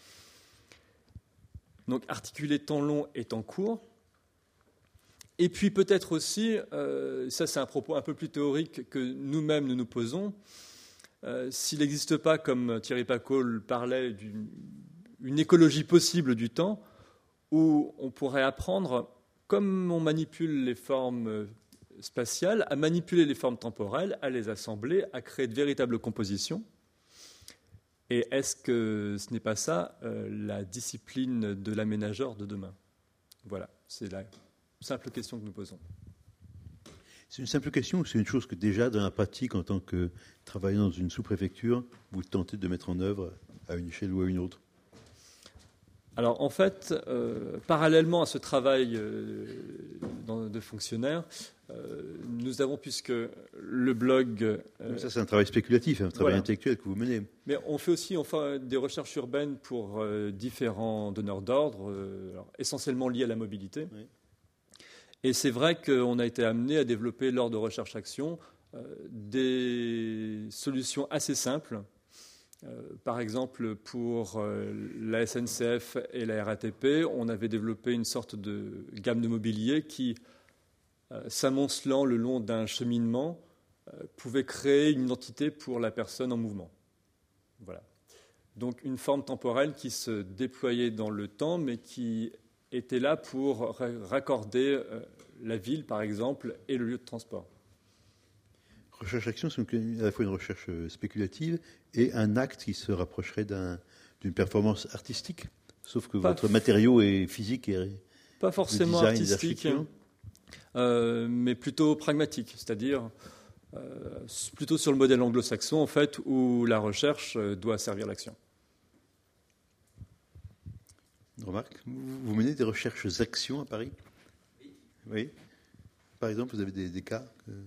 Donc, articuler temps long et temps court. Et puis, peut-être aussi, ça c'est un propos un peu plus théorique que nous-mêmes nous posons, s'il n'existe pas, comme Thierry Pacault parlait, une écologie possible du temps, où on pourrait apprendre, comme on manipule les formes spatiale, à manipuler les formes temporelles, à les assembler, à créer de véritables compositions. Et est-ce que ce n'est pas ça la discipline de l'aménageur de demain? Voilà, c'est la simple question que nous posons. C'est une simple question ou c'est une chose que déjà dans la pratique, en tant que travaillant dans une sous-préfecture, vous tentez de mettre en œuvre à une échelle ou à une autre? Alors en fait, parallèlement à ce travail de fonctionnaire, nous avons, puisque le blog... ça c'est un travail spéculatif, un travail voilà. intellectuel que vous menez. Mais on fait aussi des recherches urbaines pour différents donneurs d'ordre, essentiellement liés à la mobilité. Oui. Et c'est vrai qu'on a été amené à développer lors de recherche-action des solutions assez simples. Par exemple, pour la SNCF et la RATP, on avait développé une sorte de gamme de mobilier qui, s'amoncelant le long d'un cheminement, pouvait créer une identité pour la personne en mouvement. Voilà. Donc une forme temporelle qui se déployait dans le temps, mais qui était là pour raccorder la ville, par exemple, et le lieu de transport. Recherche-action, c'est à la fois une recherche spéculative et un acte qui se rapprocherait d'une performance artistique, sauf que votre matériau est physique et pas forcément artistique, mais plutôt pragmatique, c'est-à-dire plutôt sur le modèle anglo-saxon, en fait, où la recherche doit servir l'action. Une remarque, vous menez des recherches-actions à Paris? Oui. Par exemple, vous avez des cas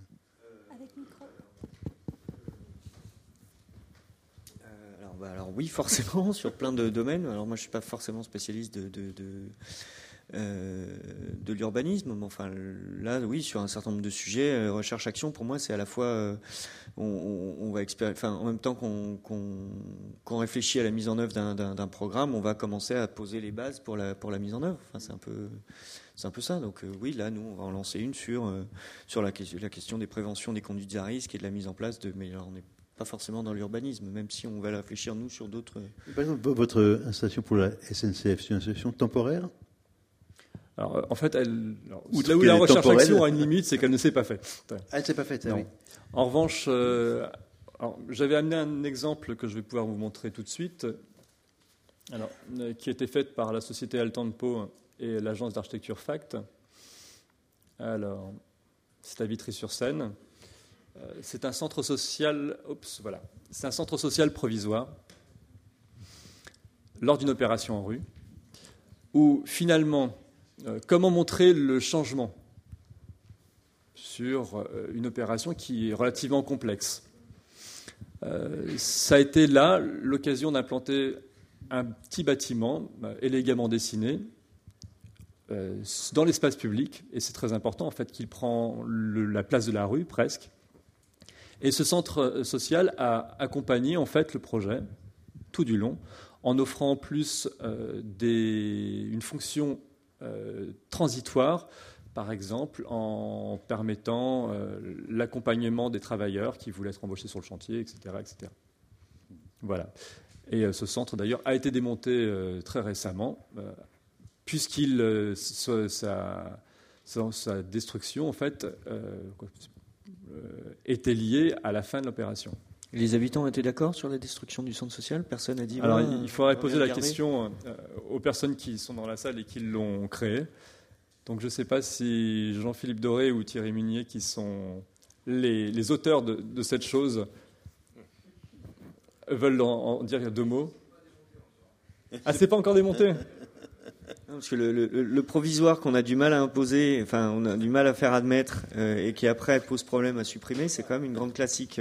Alors oui, forcément, sur plein de domaines. Alors moi, je ne suis pas forcément spécialiste de l'urbanisme, mais enfin là, oui, sur un certain nombre de sujets, recherche-action, pour moi, c'est à la fois, on va en même temps qu'on réfléchit à la mise en œuvre d'un programme, on va commencer à poser les bases pour la mise en œuvre. Enfin, c'est un peu ça. Donc oui, là, nous, on va en lancer une sur la question des préventions des conduites à risque et de la mise en place mais alors, on n'est pas forcément dans l'urbanisme, même si on va réfléchir, nous, sur d'autres... Par exemple, votre installation pour la SNCF, c'est une installation temporaire? Alors, en fait, là où la recherche-action a une limite, c'est qu'elle ne s'est pas faite. Elle ne s'est pas faite, non. Oui. En revanche, j'avais amené un exemple que je vais pouvoir vous montrer tout de suite, qui a été fait par la société Altempo et l'agence d'architecture FACT. Alors, c'est à Vitry-sur-Seine. C'est un centre social. C'est un centre social provisoire lors d'une opération en rue, où finalement, comment montrer le changement sur une opération qui est relativement complexe. Ça a été là l'occasion d'implanter un petit bâtiment élégamment dessiné dans l'espace public, et c'est très important en fait qu'il prend la place de la rue presque. Et ce centre social a accompagné en fait le projet tout du long, en offrant en plus une fonction transitoire, par exemple en permettant l'accompagnement des travailleurs qui voulaient être embauchés sur le chantier, etc. etc. Voilà. Et ce centre d'ailleurs a été démonté très récemment, puisqu'il sa destruction en fait était liée à la fin de l'opération. Les habitants étaient d'accord sur la destruction du centre social? Personne n'a dit... Alors, il faudrait poser la question aux personnes qui sont dans la salle et qui l'ont créé. Donc, je ne sais pas si Jean-Philippe Doré ou Thierry Munier, qui sont les auteurs de cette chose, veulent en dire deux mots. Ah, c'est pas encore démonté? Parce que le provisoire qu'on a du mal à imposer, enfin on a du mal à faire admettre et qui après pose problème à supprimer, c'est quand même une grande classique.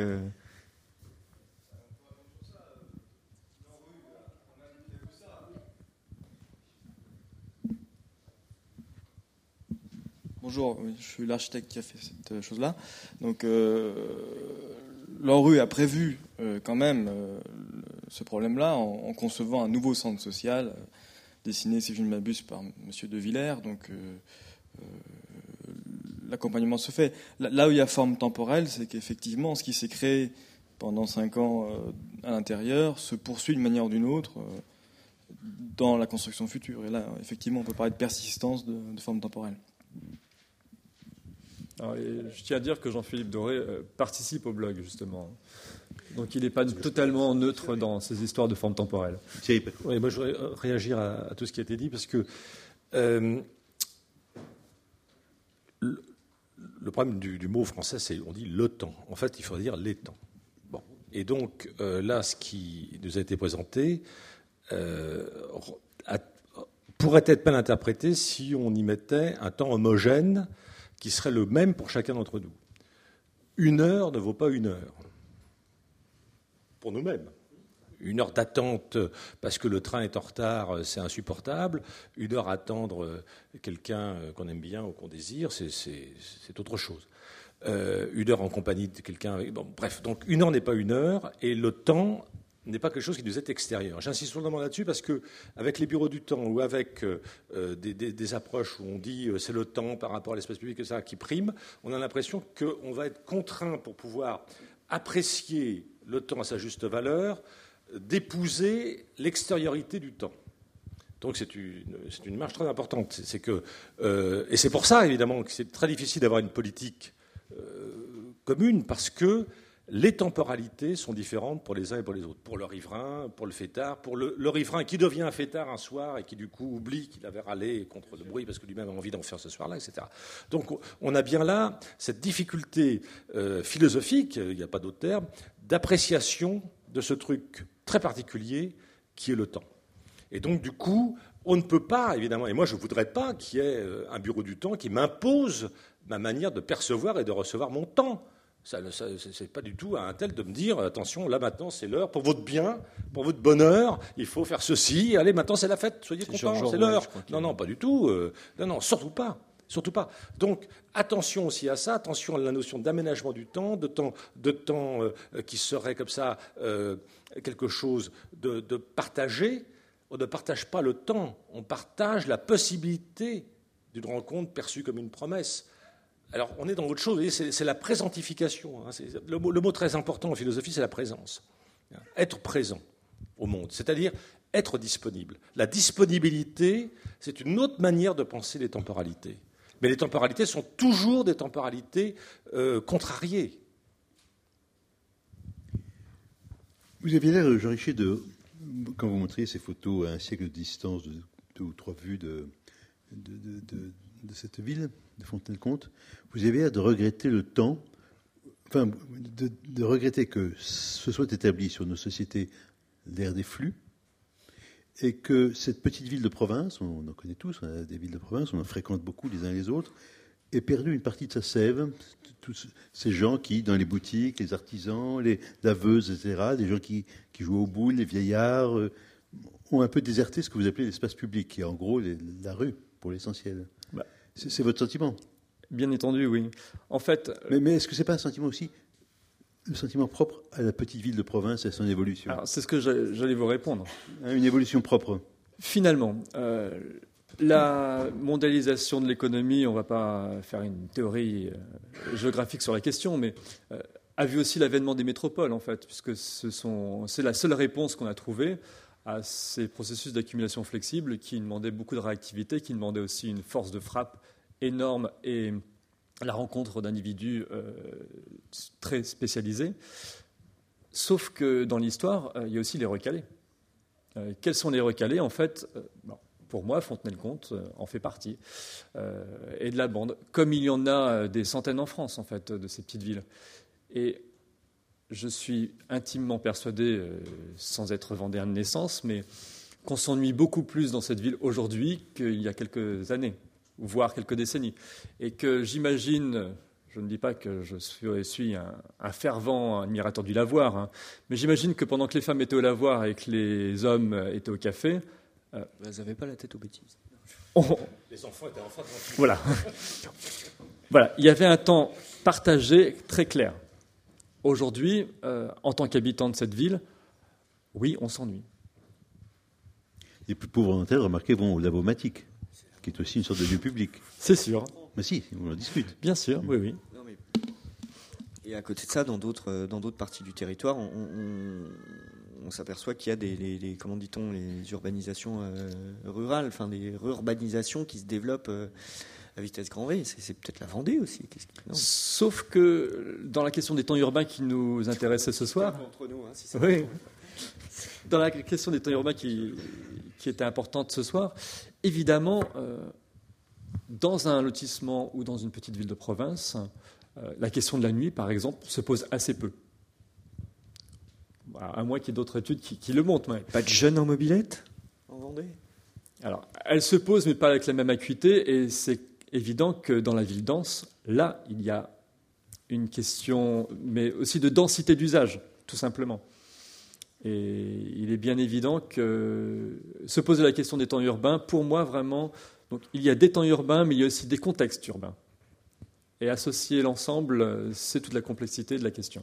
Bonjour, je suis l'architecte qui a fait cette chose-là. Donc l'ANRU a prévu quand même ce problème-là en concevant un nouveau centre social dessiné, si je ne m'abuse, par M. De Villers. Donc l'accompagnement se fait. Là où il y a forme temporelle, c'est qu'effectivement, ce qui s'est créé pendant 5 ans à l'intérieur se poursuit d'une manière ou d'une autre dans la construction future. Et là, effectivement, on peut parler de persistance de forme temporelle. Alors, je tiens à dire que Jean-Philippe Doré participe au blog, justement. Donc il n'est pas totalement neutre dans ces histoires de forme temporelle. Oui, moi je voudrais réagir à tout ce qui a été dit, parce que le problème du mot français, c'est on dit le temps. En fait, il faut dire les temps. Bon. Et donc là, ce qui nous a été présenté pourrait être mal interprété si on y mettait un temps homogène qui serait le même pour chacun d'entre nous. 1 heure ne vaut pas 1 heure. Pour nous-mêmes. 1 heure d'attente parce que le train est en retard, c'est insupportable. 1 heure à attendre quelqu'un qu'on aime bien ou qu'on désire, c'est autre chose. 1 heure en compagnie de quelqu'un... Bon, bref, donc 1 heure n'est pas 1 heure, et le temps n'est pas quelque chose qui nous est extérieur. J'insiste vraiment là-dessus parce qu'avec les bureaux du temps ou avec des approches où on dit c'est le temps par rapport à l'espace public et ça qui prime, on a l'impression qu'on va être contraint pour pouvoir apprécier le temps à sa juste valeur, d'épouser l'extériorité du temps. Donc c'est une marche très importante. Et c'est pour ça, évidemment, que c'est très difficile d'avoir une politique commune, parce que les temporalités sont différentes pour les uns et pour les autres. Pour le riverain, pour le fêtard, pour le riverain qui devient un fêtard un soir et qui du coup oublie qu'il avait râlé contre le bruit parce que lui-même a envie d'en faire ce soir-là, etc. Donc on a bien là cette difficulté philosophique, il n'y a pas d'autre terme, d'appréciation de ce truc très particulier qui est le temps. Et donc du coup, on ne peut pas, évidemment, et moi je ne voudrais pas qu'il y ait un bureau du temps qui m'impose ma manière de percevoir et de recevoir mon temps. Ce n'est pas du tout à un tel de me dire attention, là maintenant c'est l'heure, pour votre bien, pour votre bonheur, il faut faire ceci, allez maintenant c'est la fête, soyez contents, c'est l'heure. Non, pas du tout, non, surtout pas. Surtout pas. Donc attention aussi à ça, attention à la notion d'aménagement du temps, de temps qui serait comme ça quelque chose de partagé. On ne partage pas le temps, on partage la possibilité d'une rencontre perçue comme une promesse. Alors, on est dans autre chose, c'est la présentification. Le mot très important en philosophie, c'est la présence. Être présent au monde, c'est-à-dire être disponible. La disponibilité, c'est une autre manière de penser les temporalités. Mais les temporalités sont toujours des temporalités contrariées. Vous aviez l'air, Jean Richer, quand vous montriez ces photos à un siècle de distance, de 2 ou 3 vues de cette ville, de Fontenay-le-Comte, vous avez l'air de regretter le temps, enfin, de regretter que ce soit établi sur nos sociétés l'ère des flux, et que cette petite ville de province, on en connaît tous, on a des villes de province, on en fréquente beaucoup les uns les autres, ait perdu une partie de sa sève. Tous ces gens qui, dans les boutiques, les artisans, les laveuses, etc., des gens qui jouent aux boules, les vieillards, ont un peu déserté ce que vous appelez l'espace public, qui est en gros la rue, pour l'essentiel. C'est votre sentiment? Bien entendu, oui. En fait, mais est-ce que ce n'est pas un sentiment aussi, le sentiment propre à la petite ville de province et à son évolution? Alors, c'est ce que j'allais vous répondre. Une évolution propre. Finalement, la mondialisation de l'économie, on ne va pas faire une théorie géographique sur la question, mais a vu aussi l'avènement des métropoles, en fait, puisque c'est la seule réponse qu'on a trouvée à ces processus d'accumulation flexible qui demandaient beaucoup de réactivité, qui demandaient aussi une force de frappe énorme et la rencontre d'individus très spécialisés. Sauf que dans l'histoire, il y a aussi les recalés. Quels sont les recalés? En fait, pour moi, Fontenay-le-Comte en fait partie, et de la bande, comme il y en a des centaines en France, en fait, de ces petites villes. Et je suis intimement persuadé, sans être vendéen de naissance, mais qu'on s'ennuie beaucoup plus dans cette ville aujourd'hui qu'il y a quelques années, voire quelques décennies. Et que j'imagine, je ne dis pas que je suis un fervent admirateur du lavoir, hein, mais j'imagine que pendant que les femmes étaient au lavoir et que les hommes étaient au café... elles n'avaient pas la tête aux bêtises. Les enfants étaient enfin tranquilles. Voilà. Voilà, il y avait un temps partagé très clair. Aujourd'hui, en tant qu'habitant de cette ville, oui, on s'ennuie. Les plus pauvres d'entre elles, remarquez, vont au Lavomatique, qui est aussi une sorte de lieu public. C'est sûr. Mais si, on en discute. Bien sûr, oui. Non, mais... Et à côté de ça, dans d'autres parties du territoire, on s'aperçoit qu'il y a des comment dit-on, les urbanisations rurales, enfin des rurbanisations qui se développent à vitesse grand V. C'est peut-être la Vendée aussi. Sauf que dans la question des temps urbains qui nous intéressait ce soir, entre nous, si oui, dans la question des temps urbains qui était importante ce soir, évidemment, dans un lotissement ou dans une petite ville de province, la question de la nuit, par exemple, se pose assez peu. À moins qu'il y ait d'autres études qui le montrent. Mais... Pas de jeunes en mobilette en Vendée ? Alors, elle se pose, mais pas avec la même acuité, et c'est évident que dans la ville dense, là, il y a une question, mais aussi de densité d'usage, tout simplement. Et il est bien évident que se poser la question des temps urbains, pour moi, vraiment, donc, il y a des temps urbains, mais il y a aussi des contextes urbains. Et associer l'ensemble, c'est toute la complexité de la question.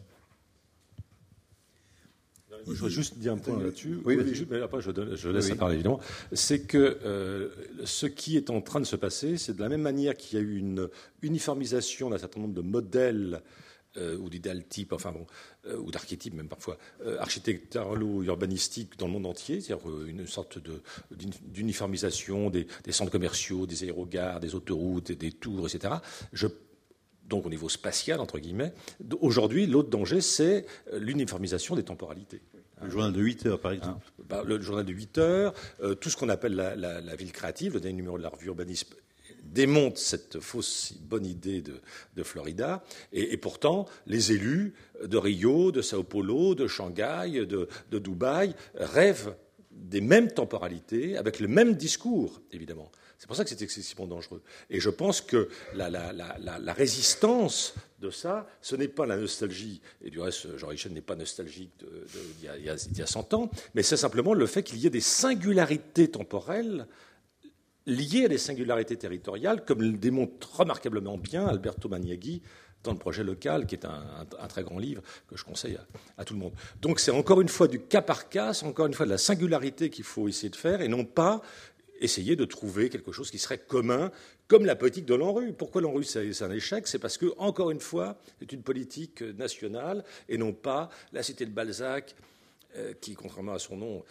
Je voudrais juste dire un point là-dessus. Oui, mais après, je laisse ça parler, évidemment. C'est que ce qui est en train de se passer, c'est de la même manière qu'il y a eu une uniformisation d'un certain nombre de modèles ou d'idéal type, ou d'archétypes même parfois, architecturalo-urbanistiques dans le monde entier, c'est-à-dire une sorte d'uniformisation des centres commerciaux, des aérogares, des autoroutes, des tours, etc. Donc au niveau spatial, entre guillemets, aujourd'hui, l'autre danger, c'est l'uniformisation des temporalités. Le journal de 8 heures, par exemple. Le journal de 8 heures, tout ce qu'on appelle la ville créative, le dernier numéro de la revue Urbanisme, démonte cette fausse bonne idée de Florida. Et pourtant, les élus de Rio, de Sao Paulo, de Shanghai, de Dubaï rêvent des mêmes temporalités, avec le même discours, évidemment. C'est pour ça que c'est excessivement dangereux. Et je pense que la résistance de ça, ce n'est pas la nostalgie. Et du reste, Jean Richel n'est pas nostalgique d'il y a 100 ans, mais c'est simplement le fait qu'il y ait des singularités temporelles liées à des singularités territoriales, comme le démontre remarquablement bien Alberto Maniaghi dans le projet local, qui est un très grand livre que je conseille à tout le monde. Donc c'est encore une fois du cas par cas, c'est encore une fois de la singularité qu'il faut essayer de faire, et non pas essayer de trouver quelque chose qui serait commun, comme la politique de l'ANRU. Pourquoi l'ANRU, c'est un échec ? C'est parce que, encore une fois, c'est une politique nationale, et non pas la cité de Balzac, qui, contrairement à son nom,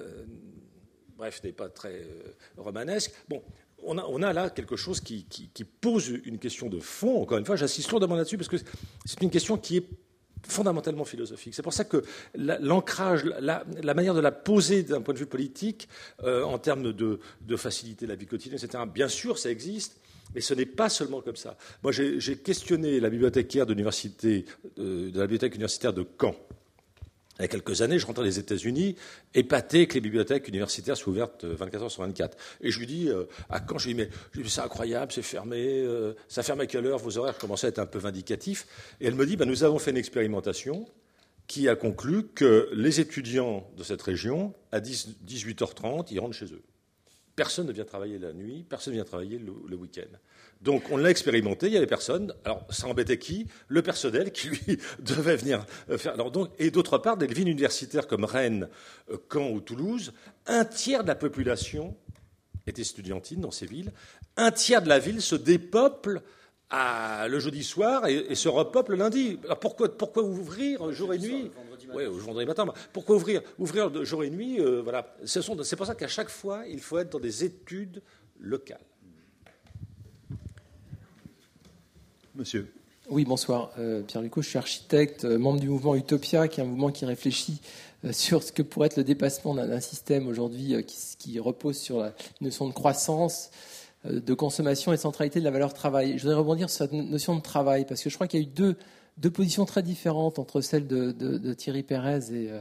n'est pas très romanesque. Bon, on a là quelque chose qui pose une question de fond. Encore une fois, j'insiste lourdement là-dessus, parce que c'est une question qui est fondamentalement philosophique. C'est pour ça que l'ancrage, la manière de la poser d'un point de vue politique, en termes de faciliter la vie quotidienne, etc., bien sûr, ça existe, mais ce n'est pas seulement comme ça. Moi, j'ai questionné la bibliothécaire de la bibliothèque universitaire de Caen. Il y a quelques années, je rentrais des États-Unis, épaté que les bibliothèques universitaires soient ouvertes 24 heures sur 24. Et je lui dis, à Caen, je lui dis, mais c'est incroyable, c'est fermé, ça ferme à quelle heure, vos horaires commençaient à être un peu vindicatifs. Et elle me dit, nous avons fait une expérimentation qui a conclu que les étudiants de cette région, à 18h30, ils rentrent chez eux. Personne ne vient travailler la nuit, personne ne vient travailler le week-end. Donc on l'a expérimenté, il y avait personne. Alors ça embêtait qui ? Le personnel qui, lui, devait venir faire. Et d'autre part, des villes universitaires comme Rennes, Caen ou Toulouse, un tiers de la population est estudiantine dans ces villes. Un tiers de la ville se dépeuple le jeudi soir et se repeuple le lundi. Alors pourquoi ouvrir jour et nuit ? Oui, au vendredi matin. Pourquoi ouvrir jour et nuit voilà. C'est pour ça qu'à chaque fois, il faut être dans des études locales. Monsieur. Oui, bonsoir. Pierre Lucot, je suis architecte, membre du mouvement Utopia, qui est un mouvement qui réfléchit sur ce que pourrait être le dépassement d'un système aujourd'hui qui repose sur la notion de croissance, de consommation et de centralité de la valeur travail. Je voudrais rebondir sur cette notion de travail, parce que je crois qu'il y a eu deux positions très différentes entre celles de Thierry Pérez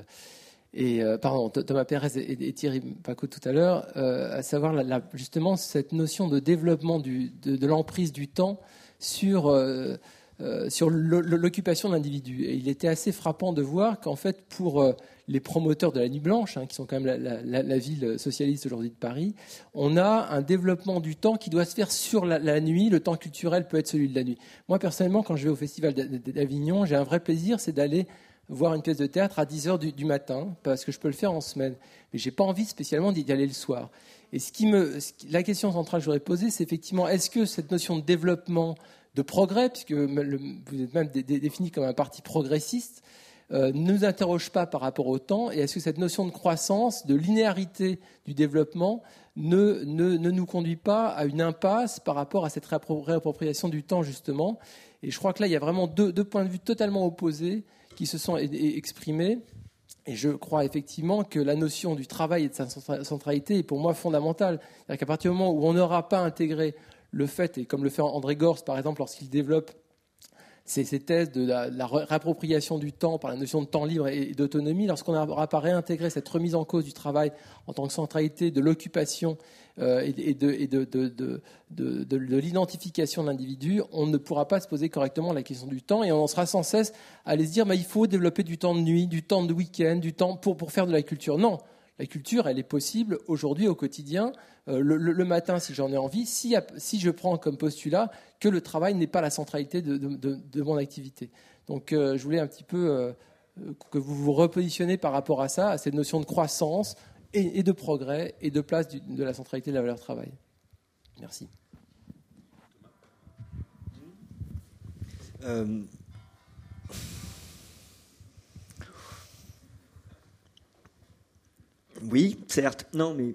Thomas Pérez et Thierry Pacaud tout à l'heure, à savoir justement cette notion de développement de l'emprise du temps sur l'occupation de l'individu. Et il était assez frappant de voir qu'en fait, pour les promoteurs de la Nuit Blanche, qui sont quand même la ville socialiste aujourd'hui de Paris, on a un développement du temps qui doit se faire sur la nuit. Le temps culturel peut être celui de la nuit. Moi, personnellement, quand je vais au Festival d'Avignon, j'ai un vrai plaisir, c'est d'aller voir une pièce de théâtre à 10h du matin, parce que je peux le faire en semaine. Mais je n'ai pas envie spécialement d'y aller le soir. Et la question centrale que je voudrais poser, c'est effectivement, est-ce que cette notion de développement, de progrès, puisque vous êtes même défini comme un parti progressiste, ne nous interroge pas par rapport au temps, et est-ce que cette notion de croissance, de linéarité du développement ne nous conduit pas à une impasse par rapport à cette réappropriation du temps, justement. Et je crois que là, il y a vraiment deux points de vue totalement opposés qui se sont exprimés. Et je crois effectivement que la notion du travail et de sa centralité est pour moi fondamentale. C'est-à-dire qu'à partir du moment où on n'aura pas intégré le fait, et comme le fait André Gorz, par exemple, lorsqu'il développe ces thèses de la réappropriation du temps par la notion de temps libre et d'autonomie, lorsqu'on n'aura pas réintégré cette remise en cause du travail en tant que centralité de l'occupation et de l'identification de l'individu, on ne pourra pas se poser correctement la question du temps, et on en sera sans cesse à aller se dire il faut développer du temps de nuit, du temps de week-end, du temps pour faire de la culture. Non, la culture, elle est possible aujourd'hui au quotidien, le matin si j'en ai envie, si je prends comme postulat que le travail n'est pas la centralité de mon activité. Donc je voulais un petit peu que vous vous repositionnez par rapport à ça, à cette notion de croissance et de progrès et de place de la centralité de la valeur travail. Merci. Oui, certes. Non, mais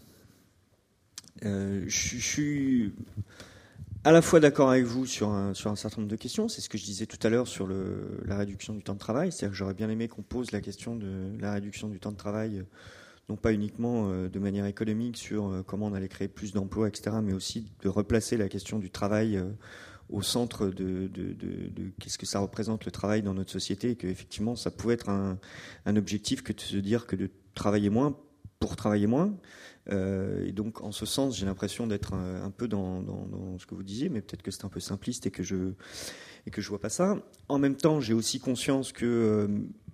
je suis à la fois d'accord avec vous sur un certain nombre de questions. C'est ce que je disais tout à l'heure sur la réduction du temps de travail. C'est-à-dire que j'aurais bien aimé qu'on pose la question de la réduction du temps de travail, non pas uniquement de manière économique sur comment on allait créer plus d'emplois, etc., mais aussi de replacer la question du travail au centre de qu'est-ce que ça représente le travail dans notre société, et qu'effectivement ça pouvait être un objectif que de se dire que de travailler moins pour travailler moins. Et donc en ce sens j'ai l'impression d'être un peu dans ce que vous disiez, mais peut-être que c'est un peu simpliste et que je vois pas ça. En même temps j'ai aussi conscience que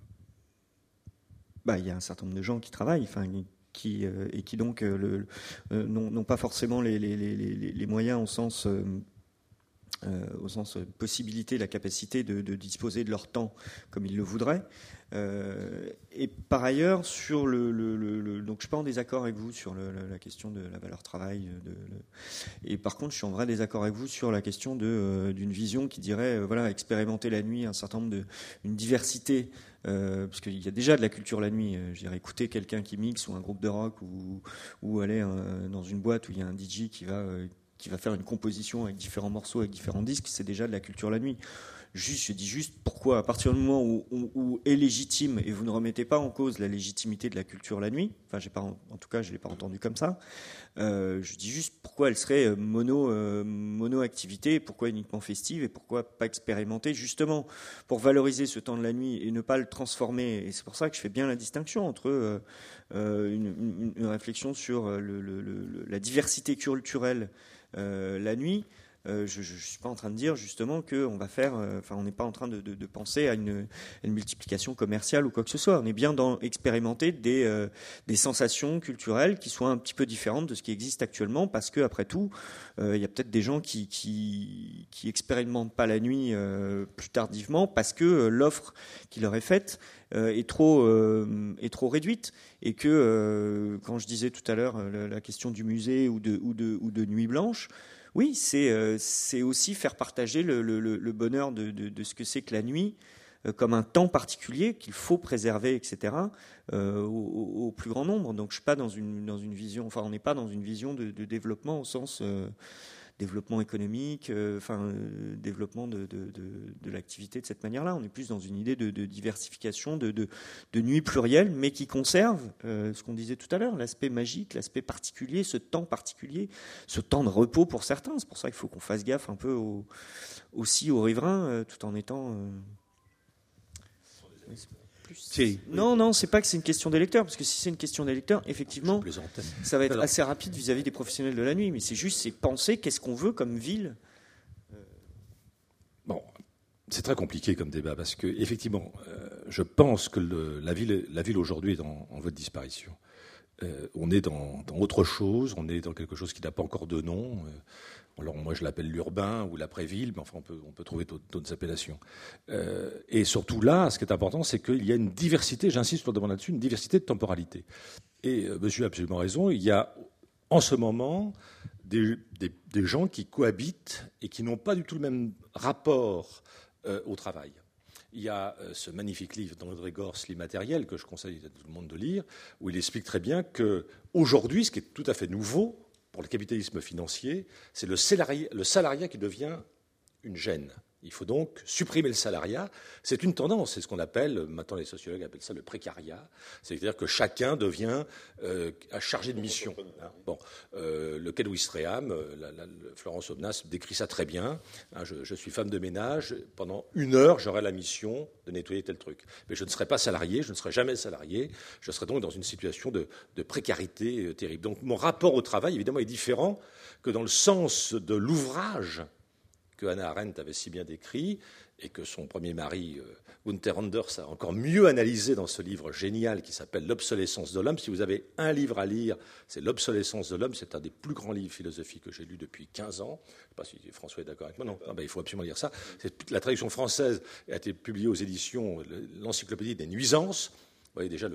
il y a un certain nombre de gens qui travaillent, qui donc n'ont pas forcément les moyens au sens possibilité, la capacité de disposer de leur temps comme ils le voudraient. Et par ailleurs, donc je suis pas en désaccord avec vous sur la question de la valeur travail. Et par contre, je suis en vrai désaccord avec vous sur la question d'une vision qui dirait expérimenter la nuit un certain nombre une diversité. Parce qu'il y a déjà de la culture la nuit. Je dirais écouter quelqu'un qui mixe ou un groupe de rock ou aller dans une boîte où il y a un DJ qui va faire une composition avec différents morceaux, avec différents disques, c'est déjà de la culture la nuit. Je dis juste pourquoi, à partir du moment où est légitime, et vous ne remettez pas en cause la légitimité de la culture la nuit, en tout cas je ne l'ai pas entendu comme ça, je dis juste pourquoi elle serait mono-activité, pourquoi uniquement festive, et pourquoi pas expérimenter, justement, pour valoriser ce temps de la nuit et ne pas le transformer. Et c'est pour ça que je fais bien la distinction entre une réflexion sur la diversité culturelle la nuit. Je ne suis pas en train de dire justement qu'on va faire, on n'est pas en train de penser à une multiplication commerciale ou quoi que ce soit. On est bien dans expérimenter des sensations culturelles qui soient un petit peu différentes de ce qui existe actuellement, parce que après tout, il y a peut-être des gens qui expérimentent pas la nuit plus tardivement parce que l'offre qui leur est faite est trop réduite, et que quand je disais tout à l'heure la question du musée ou de nuit blanche. Oui, c'est aussi faire partager le bonheur de ce que c'est que la nuit comme un temps particulier qu'il faut préserver, etc., au plus grand nombre. Donc je suis pas dans une vision, on n'est pas dans une vision de développement au sens développement économique, développement de l'activité de cette manière-là. On est plus dans une idée de diversification, de nuit plurielle, mais qui conserve ce qu'on disait tout à l'heure, l'aspect magique, l'aspect particulier, ce temps particulier, ce temps de repos pour certains. C'est pour ça qu'il faut qu'on fasse gaffe un peu aussi aux riverains, tout en étant... Non, c'est pas que c'est une question d'électeurs, parce que si c'est une question d'électeurs, effectivement, ça va être assez rapide vis-à-vis des professionnels de la nuit. Mais c'est penser qu'est-ce qu'on veut comme ville. Bon, c'est très compliqué comme débat, parce que effectivement, je pense que la ville aujourd'hui est en voie de disparition. On est dans autre chose, on est dans quelque chose qui n'a pas encore de nom. Alors moi je l'appelle l'urbain ou l'après-ville, mais enfin on peut trouver d'autres appellations. Et surtout là, ce qui est important, c'est qu'il y a une diversité, j'insiste sur là-dessus, une diversité de temporalité. Et monsieur a absolument raison, il y a en ce moment des gens qui cohabitent et qui n'ont pas du tout le même rapport au travail. il y a ce magnifique livre d'André Gorz, L'immatériel, que je conseille à tout le monde de lire, où il explique très bien qu'aujourd'hui, ce qui est tout à fait nouveau pour le capitalisme financier, c'est le salariat qui devient une gêne. Il faut donc supprimer le salariat. C'est une tendance, c'est ce qu'on appelle, maintenant les sociologues appellent ça le précariat, c'est-à-dire que chacun devient chargé de mission. Bon, le quai de Ouistreham, Florence Aubenas décrit ça très bien. Je suis femme de ménage, pendant 1 heure, j'aurai la mission de nettoyer tel truc. Mais je ne serai pas salarié, je ne serai jamais salarié, je serai donc dans une situation de précarité terrible. Donc mon rapport au travail, évidemment, est différent que dans le sens de l'ouvrage que Hannah Arendt avait si bien décrit et que son premier mari, Gunther Anders, a encore mieux analysé dans ce livre génial qui s'appelle L'obsolescence de l'homme. Si vous avez un livre à lire, c'est L'obsolescence de l'homme. C'est un des plus grands livres philosophiques que j'ai lu depuis 15 ans. Je ne sais pas si François est d'accord avec moi. Non, il faut absolument lire ça. La traduction française a été publiée aux éditions L'Encyclopédie des nuisances. Vous voyez déjà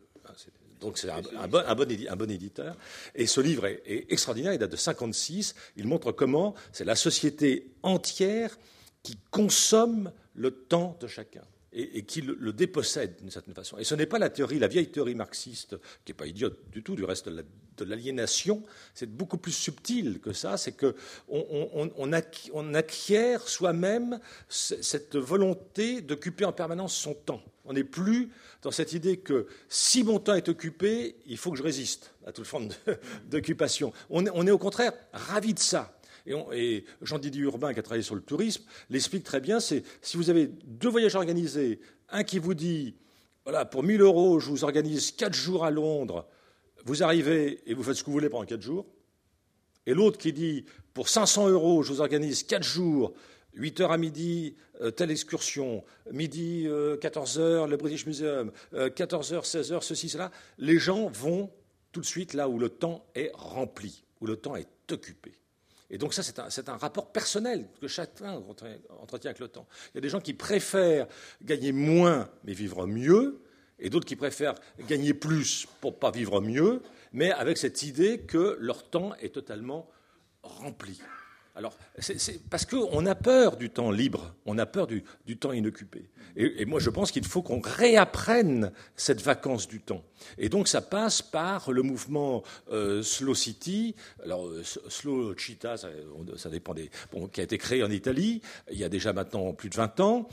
donc c'est un bon éditeur. Et ce livre est extraordinaire, il date de 1956. Il montre comment c'est la société entière qui consomme le temps de chacun et qui le dépossède d'une certaine façon. Et ce n'est pas la vieille théorie marxiste, qui n'est pas idiote du tout, du reste de l'aliénation. C'est beaucoup plus subtil que ça. C'est qu'on acquiert soi-même cette volonté d'occuper en permanence son temps. On n'est plus dans cette idée que si mon temps est occupé, il faut que je résiste à toute forme d'occupation. On est au contraire ravis de ça. Et Jean-Didier Urbain, qui a travaillé sur le tourisme, l'explique très bien. C'est si vous avez 2 voyages organisés, un qui vous dit, voilà, pour 1 000 €, je vous organise 4 jours à Londres, vous arrivez et vous faites ce que vous voulez pendant 4 jours, et l'autre qui dit, pour 500 €, je vous organise 4 jours, 8 h à midi, telle excursion, midi, 14 h, le British Museum, 14 h, 16 h, ceci, cela, les gens vont tout de suite là où le temps est rempli, où le temps est occupé. Et donc ça, c'est un rapport personnel que chacun entretient avec le temps. Il y a des gens qui préfèrent gagner moins mais vivre mieux, et d'autres qui préfèrent gagner plus pour ne pas vivre mieux, mais avec cette idée que leur temps est totalement rempli. Alors, c'est parce qu'on a peur du temps libre, on a peur du temps inoccupé. Et moi, je pense qu'il faut qu'on réapprenne cette vacance du temps. Et donc, ça passe par le mouvement Slow City. Alors, Slow Città, ça dépend qui a été créé en Italie, il y a déjà maintenant plus de 20 ans.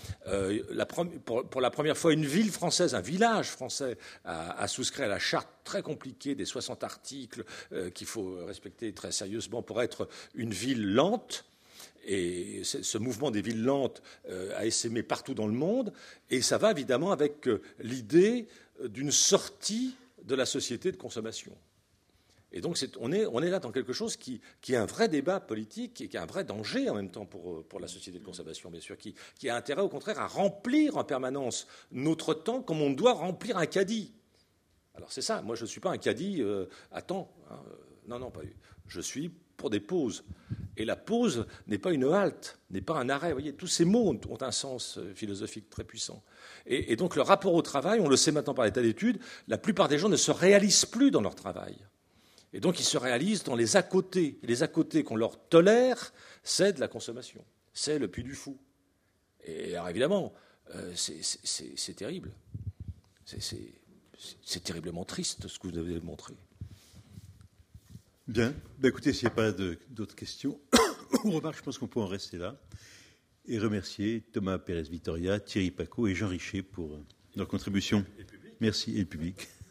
Pour la première fois, une ville française, un village français a souscrit à la charte très compliquée des 60 articles qu'il faut respecter très sérieusement pour être une ville lente. Et ce mouvement des villes lentes a essaimé partout dans le monde. Et ça va évidemment avec l'idée d'une sortie de la société de consommation. Et donc on est là dans quelque chose qui est un vrai débat politique et qui est un vrai danger en même temps pour la société de consommation, bien sûr, qui a intérêt au contraire à remplir en permanence notre temps comme on doit remplir un caddie. Alors c'est ça, moi je ne suis pas un caddie à temps. Hein. Non, pas. Je suis pour des pauses. Et la pause n'est pas une halte, n'est pas un arrêt. Vous voyez, tous ces mots ont un sens philosophique très puissant. Et donc le rapport au travail, on le sait maintenant par l'état d'étude, la plupart des gens ne se réalisent plus dans leur travail. Et donc ils se réalisent dans les à-côtés. Et les à-côtés qu'on leur tolère, c'est de la consommation. C'est le Puy du Fou. Et alors évidemment, c'est terrible. C'est terriblement triste ce que vous avez montré. Bien. Écoutez, s'il n'y a pas d'autres questions ou remarques, je pense qu'on peut en rester là et remercier Thomas Pérez-Vitoria, Thierry Pacaud et Jean Richer pour leur contribution. Merci, et le public.